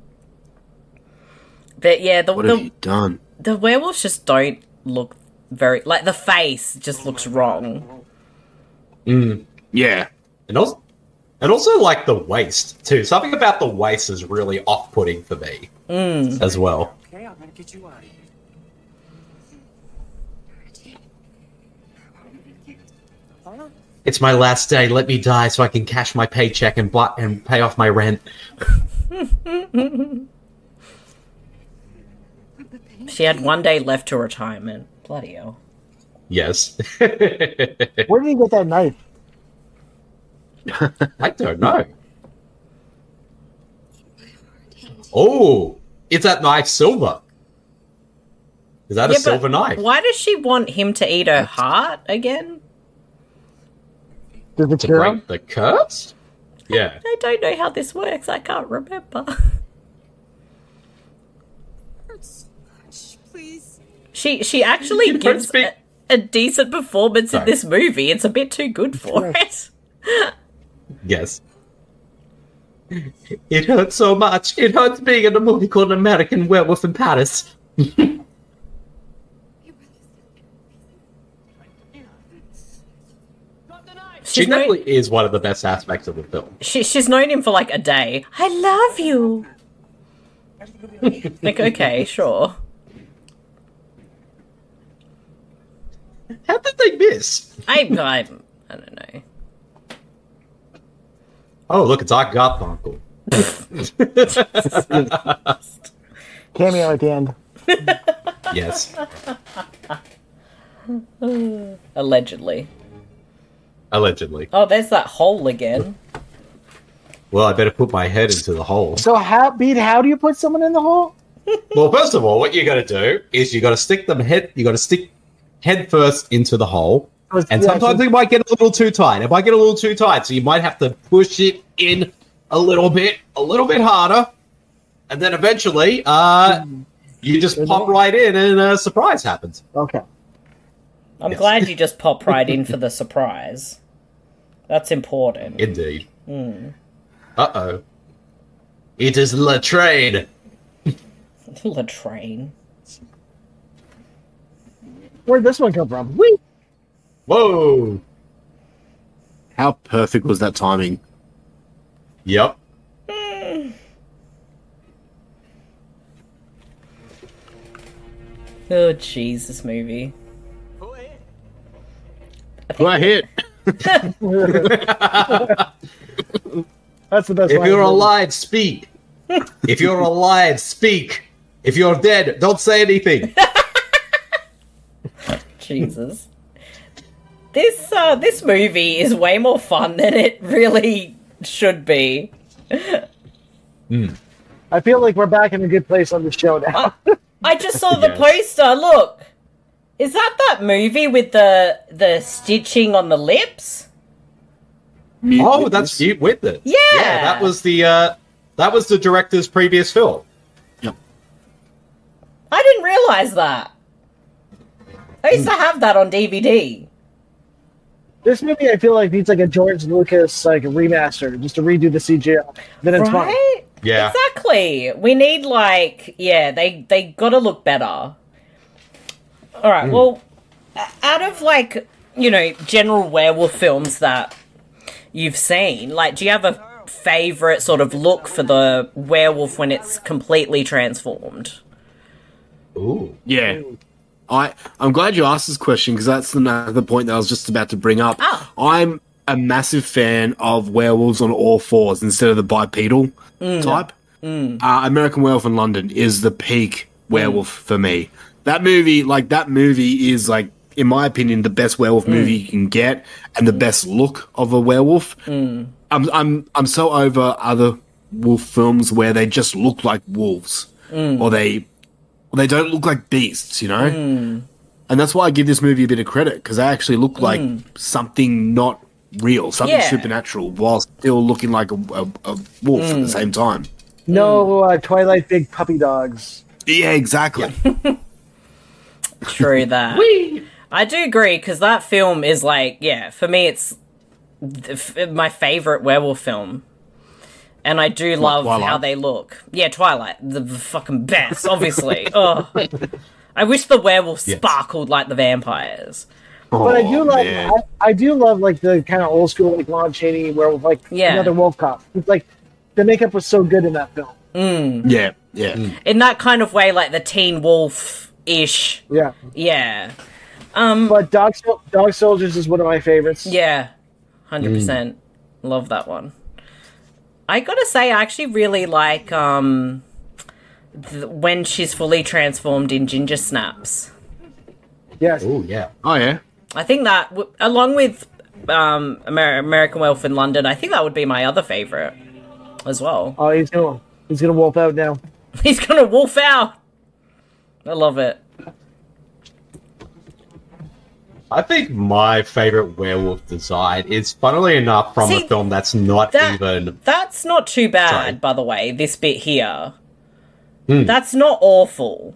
But yeah, What have you done? the werewolves just don't look very... Like, the face just looks wrong. Yeah. And also like the waist too. Something about the waist is really off-putting for me as well. Okay, I'm gonna get you out of here. It's my last day. Let me die so I can cash my paycheck and pay off my rent. She had 1 day left to retirement. Bloody hell. Yes. Where did he get that knife? I don't know. Oh, is that knife silver? Is that a but silver knife? Why does she want him to eat her heart again? Does it To cure him? break the curse? Yeah. I don't know how this works. I can't remember. Please. She actually You don't gives speak- a decent performance in Sorry. this movie. It's a bit too good for it. Yes. It hurts so much. It hurts being in a movie called American Werewolf in Paris. She She's known, definitely is one of the best aspects of the film. she's known him for like a day. I love you. Like, okay, sure. How did they miss? I don't know. Oh, look, it's our Garfunkel. Cameo at the end. Yes. Allegedly. Allegedly. Oh, there's that hole again. Well, I better put my head into the hole. So how do you put someone in the hole? Well, first of all, what you got to do is you got to stick head first into the hole, and sometimes it might get a little too tight. It might get a little too tight, so you might have to push it in a little bit harder, and then eventually, you just pop right in, and a surprise happens. Okay. I'm glad you just popped right in for the surprise. That's important. Indeed. Uh-oh. It is Latrine. Latrine. Where'd this one come from? Whee! Whoa. How perfect was that timing? Yep. Oh, jeez, this movie. Well, hit. That's the best If line you're of the movie. alive, speak. If you're alive, speak. If you're dead, don't say anything. Jesus. This movie is way more fun than it really should be. I feel like we're back in a good place on the show now. I just saw the Yes. poster. Look, is that movie with the stitching on the lips? Oh, that's Mute with it. Yeah. that was the director's previous film. Yep. I didn't realize that. I used to have that on DVD. This movie, I feel like, needs like a George Lucas like remaster, just to redo the CGI. Then it's fine. Right? Yeah. Exactly. We need they gotta look better. Alright, well, out of general werewolf films that you've seen, do you have a favourite sort of look for the werewolf when it's completely transformed? Ooh. Yeah. I'm glad you asked this question because that's the point that I was just about to bring up. Oh. I'm a massive fan of werewolves on all fours instead of the bipedal type. American Werewolf in London is the peak werewolf for me. That movie is like, in my opinion, the best werewolf movie you can get and the best look of a werewolf. I'm so over other wolf films where they just look like wolves or they don't look like beasts, you know? And that's why I give this movie a bit of credit because they actually look like something not real, something supernatural while still looking like a wolf at the same time. No Twilight big puppy dogs. Yeah, exactly. True that. I do agree because that film is like, for me it's my favorite werewolf film. And I do love how they look. Yeah, Twilight, the fucking best, obviously. Oh, I wish the werewolves sparkled like the vampires. But I do love like the kind of old school like Lon Chaney werewolf, like another wolf cop. It's like the makeup was so good in that film. Yeah. In that kind of way, like the Teen Wolf-ish. Yeah. But Dog Soldiers is one of my favorites. Yeah, 100%. Love that one. I gotta say, I actually really like when she's fully transformed in Ginger Snaps. Yes. Oh, yeah. Oh, yeah. I think that, along with American Werewolf in London, I think that would be my other favourite as well. Oh, he's gonna wolf out now. He's gonna wolf out! I love it. I think my favorite werewolf design is, funnily enough, from a film that's not even... That's not too bad, by the way, this bit here. That's not awful.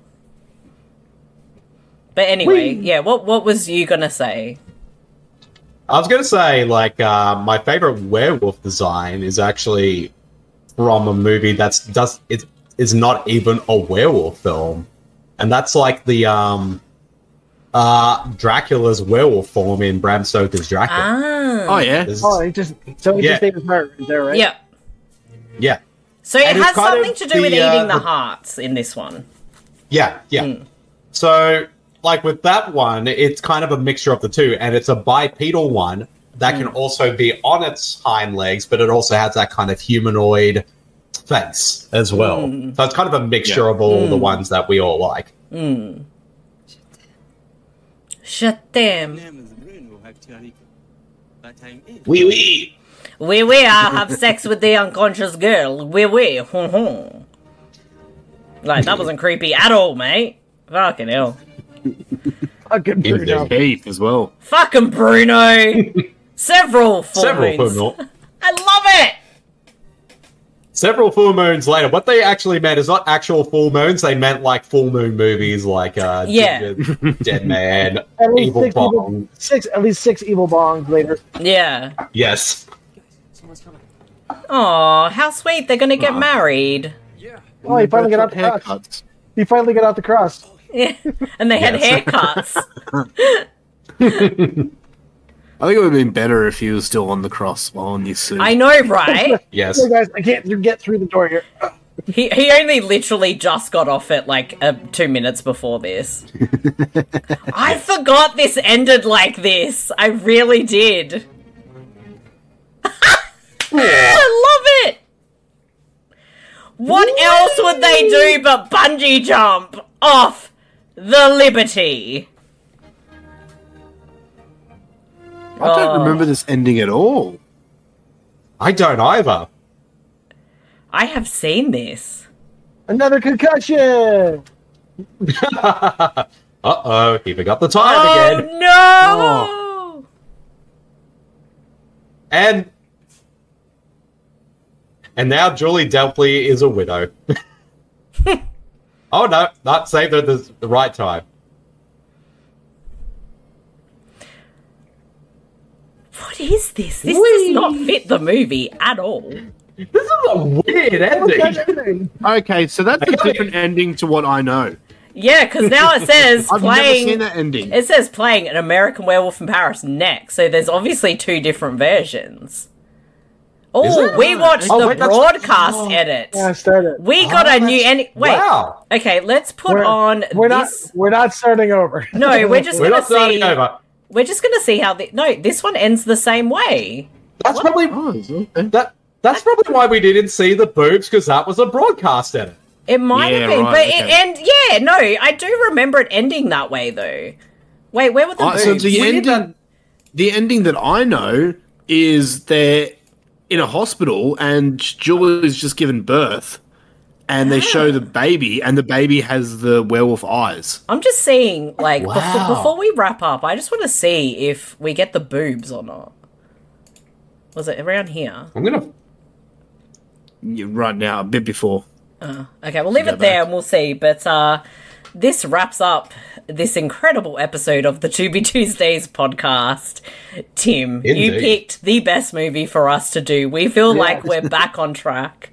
But anyway, what was you gonna say? I was gonna say, like, my favorite werewolf design is actually from a movie it's not even a werewolf film. And that's like the, Dracula's werewolf form in Bram Stoker's Dracula. Oh, yeah. He just ate his heart. Is that right? Yeah. Yeah. So it has something to do with eating the hearts in this one. Yeah. So, like, with that one, it's kind of a mixture of the two, and it's a bipedal one that can also be on its hind legs, but it also has that kind of humanoid face as well. So it's kind of a mixture of all the ones that we all like. Je t'aime. Oui. Oui, I'll have sex with the unconscious girl. Oui. Like, that wasn't creepy at all, mate. Fucking hell. Fucking Bruno. Keith as well. Fucking Bruno. Several full moons. I love it. Several full moons later. What they actually meant is not actual full moons. They meant like full moon movies, like Dead Man, Evil Bong. At least six Evil Bongs later. Yeah. Yes. Aw, how sweet. They're gonna get married. Oh, he finally got out the cross. He finally got out the cross. Yeah. And they had haircuts. I think it would have been better if he was still on the cross while in his suit. I know, right? Yes. Hey guys, I can't get through the door here. He only literally just got off it like 2 minutes before this. I forgot this ended like this. I really did. I love it. What else would they do but bungee jump off the Liberty? I don't remember this ending at all. I don't either. I have seen this. Another concussion! Uh-oh, he forgot the time again. No! And now Julie Delpy is a widow. Oh no, not saved at the right time. What is this? This does not fit the movie at all. This is a weird ending. Okay, so that's a different ending to what I know. Yeah, because now it says I've playing. never seen that ending. It says playing An American Werewolf in Paris next, so there's obviously two different versions. Oh, we watched the broadcast edit. Yeah, I started. We got a new ending. Wait. Wow. Okay, let's put on this. We're not starting over. No, we're just We're going not to starting see. over. We're just going to see how this one ends the same way. That's probably that's probably why we didn't see the boobs, because that was a broadcast edit. It might have been, right, but okay. I do remember it ending that way though. Wait, where were the boobs? So the ending that I know is they're in a hospital and Julie's just given birth, and they show the baby, and the baby has the werewolf eyes. I'm just seeing, like, Wow. before we wrap up, I just want to see if we get the boobs or not. Was it around here? I'm gonna. Right now, a bit before. Okay, we'll leave it there and we'll see. But this wraps up this incredible episode of the To Be Tuesdays podcast. Tim, Indeed. you picked the best movie for us to do. We feel like we're back on track.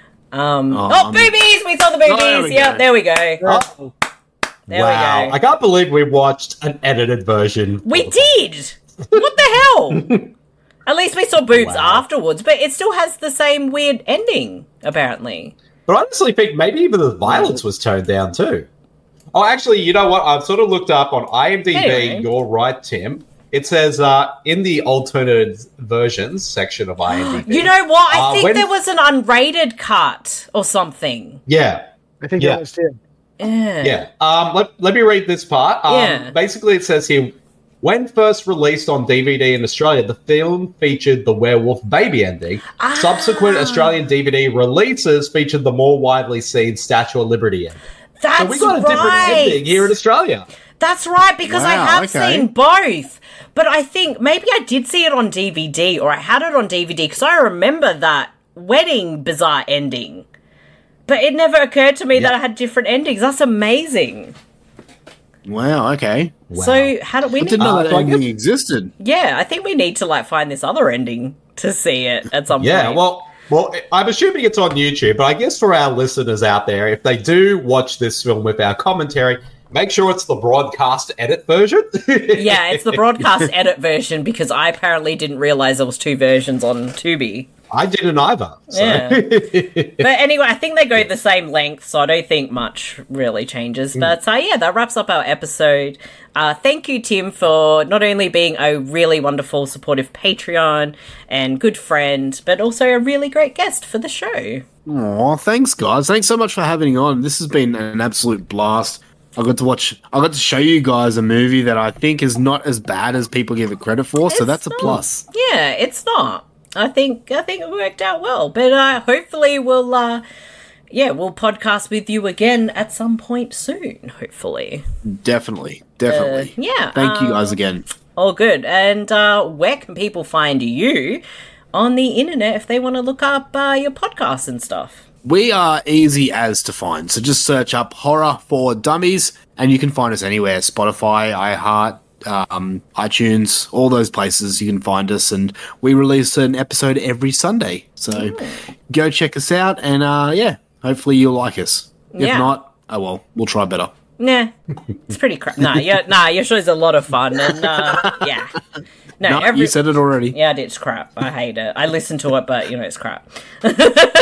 Boobies! We saw the boobies! There we go. Oh. There Wow. we go. I can't believe we watched an edited version. We did! What the hell? At least we saw boobs afterwards, but it still has the same weird ending, apparently. But I honestly think maybe even the violence was toned down too. Oh, actually, you know what? I've sort of looked up on IMDb. Anyway. You're right, Tim. It says in the alternate versions section of IMDb. You know what? I think when- there was an unrated cut or something. Yeah. I think Yeah. that was Tim. Yeah. Let me read this part. Yeah. Basically, it says here, when first released on DVD in Australia, the film featured the werewolf baby ending. Subsequent Australian DVD releases featured the more widely seen Statue of Liberty ending. That's So we got a different ending here in Australia. That's right, because I Wow, have okay. seen both. But I think maybe I did see it on DVD, or I had it on DVD, because I remember that wedding bizarre ending. But it never occurred to me that I had different endings. That's amazing. Wow, okay. So how do we I didn't know that so I ending guess- existed. Yeah, I think we need to find this other ending to see it at some Yeah, point. well, I'm assuming it's on YouTube, but I guess for our listeners out there, if they do watch this film with our commentary, make sure it's the broadcast edit version. Yeah, it's the broadcast edit version, because I apparently didn't realize there was two versions on Tubi. I didn't either. So. Yeah. But anyway, I think they go the same length, so I don't think much really changes. But yeah, that wraps up our episode. Thank you, Tim, for not only being a really wonderful, supportive Patreon and good friend, but also a really great guest for the show. Aw, thanks, guys. Thanks so much for having me on. This has been an absolute blast. I got to show you guys a movie that I think is not as bad as people give it credit for, so that's a plus. Yeah, it's not. I think it worked out well, but hopefully we'll podcast with you again at some point soon. Hopefully, Definitely. yeah. Thank you guys again. All good. And where can people find you on the internet if they want to look up your podcasts and stuff? We are easy as to find, so just search up Horror for Dummies, and you can find us anywhere: Spotify, iHeart, iTunes, all those places you can find us, and we release an episode every Sunday. So go check us out, and hopefully you'll like us. If not, oh well, we'll try better. Nah, it's pretty crap. Your show's a lot of fun, and yeah. No, you said it already. Yeah, it's crap. I hate it. I listen to it, but it's crap. But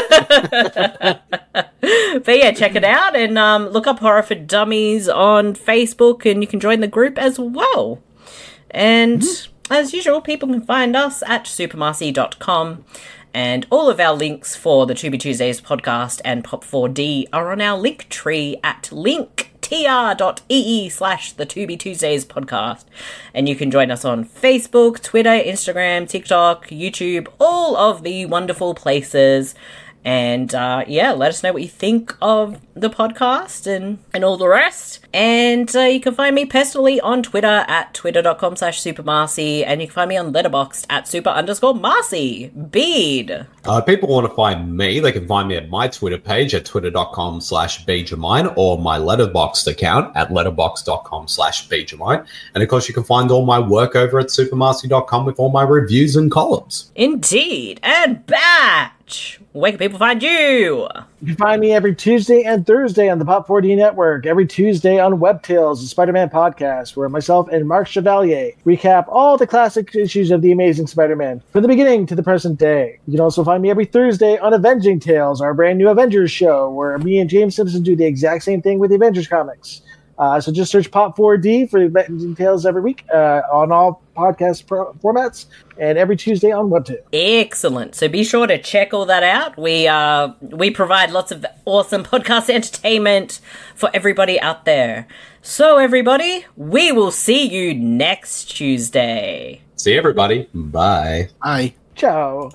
yeah, check it out and look up Horror for Dummies on Facebook, and you can join the group as well. And as usual, people can find us at supermarcy.com. And all of our links for the To Be Tuesdays podcast and Pop4D are on our link tree at linktr.ee/the To Be Tuesdays podcast. And you can join us on Facebook, Twitter, Instagram, TikTok, YouTube, all of the wonderful places. And let us know what you think of the podcast and all the rest. And you can find me personally on Twitter at twitter.com/supermarcy. And you can find me on Letterboxd at super_Marcy. Bede. People want to find me, they can find me at my Twitter page at twitter.com/BedeJamine or my Letterboxd account at letterboxd.com/BedeJamine. And of course, you can find all my work over at supermarcy.com with all my reviews and columns. Indeed. And back much. Where can people find you? You can find me every Tuesday and Thursday on the Pop 4D Network, every Tuesday on Web Tales, the Spider-Man podcast, where myself and Mark Chevalier recap all the classic issues of The Amazing Spider-Man from the beginning to the present day. You can also find me every Thursday on Avenging Tales, our brand new Avengers show, where me and James Simpson do the exact same thing with the Avengers comics. So just search Pop 4D for Avenging Tales every week on all podcast formats, and every Tuesday on WebTube. Excellent. So be sure to check all that out. We provide lots of awesome podcast entertainment for everybody out there. So everybody, we will see you next Tuesday. See everybody. Bye. Bye. Ciao.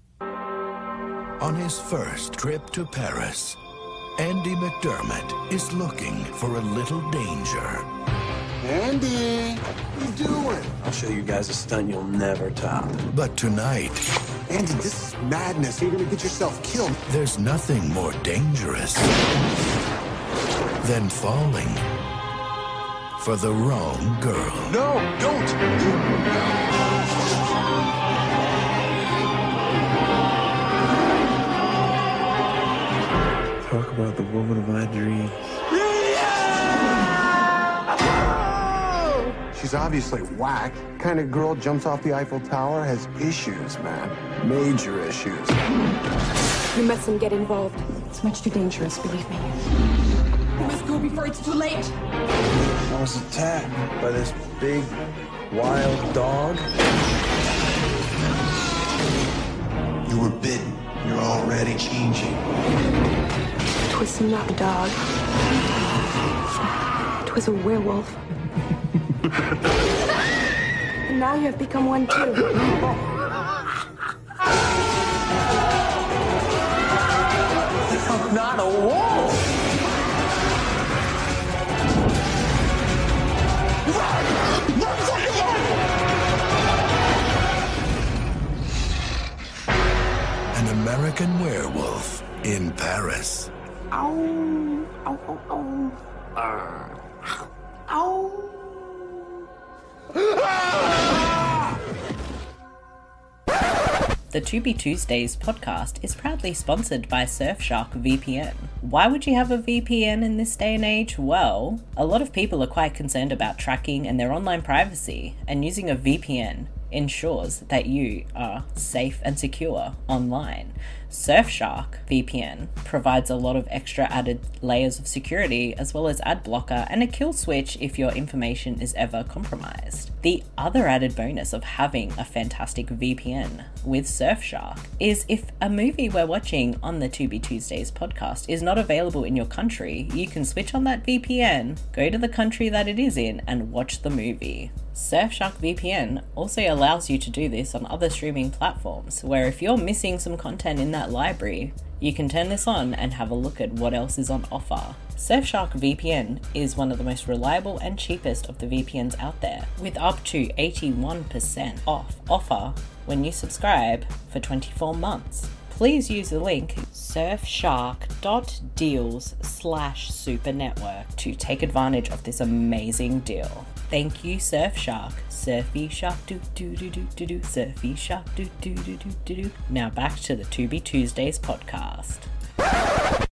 On his first trip to Paris, Andy McDermott is looking for a little danger. Andy, what are you doing? I'll show you guys a stunt you'll never top. But tonight... Andy, this is madness. You're gonna get yourself killed. There's nothing more dangerous than falling for the wrong girl. No, don't! Talk about the woman of my dreams. She's obviously whack. Kind of girl jumps off the Eiffel Tower has issues, man. Major issues. You mustn't get involved. It's much too dangerous, believe me. We must go before it's too late. I was attacked by this big, wild dog. You were bitten. You're already changing. It was not a dog. It was a werewolf. And now you have become one too. I'm not a wolf! An American Werewolf in Paris. Ow. Ow, ow, ow. Ow. The To Be Tuesdays podcast is proudly sponsored by Surfshark VPN. Why would you have a VPN in this day and age? Well, a lot of people are quite concerned about tracking and their online privacy, and using a VPN ensures that you are safe and secure online. Surfshark VPN provides a lot of extra added layers of security, as well as ad blocker and a kill switch if your information is ever compromised. The other added bonus of having a fantastic VPN with Surfshark is if a movie we're watching on the To Be Tuesdays podcast is not available in your country, you can switch on that VPN, go to the country that it is in, and watch the movie. Surfshark VPN also allows you to do this on other streaming platforms, where if you're missing some content in that library, you can turn this on and have a look at what else is on offer. Surfshark VPN is one of the most reliable and cheapest of the VPNs out there, with up to 81% off offer when you subscribe for 24 months. Please use the link surfshark.deals/supernetwork to take advantage of this amazing deal. Thank you, Surfshark. Surfy shark do do do do do do. Surfy shark do do do do do do. Now back to the To Be Tuesdays podcast.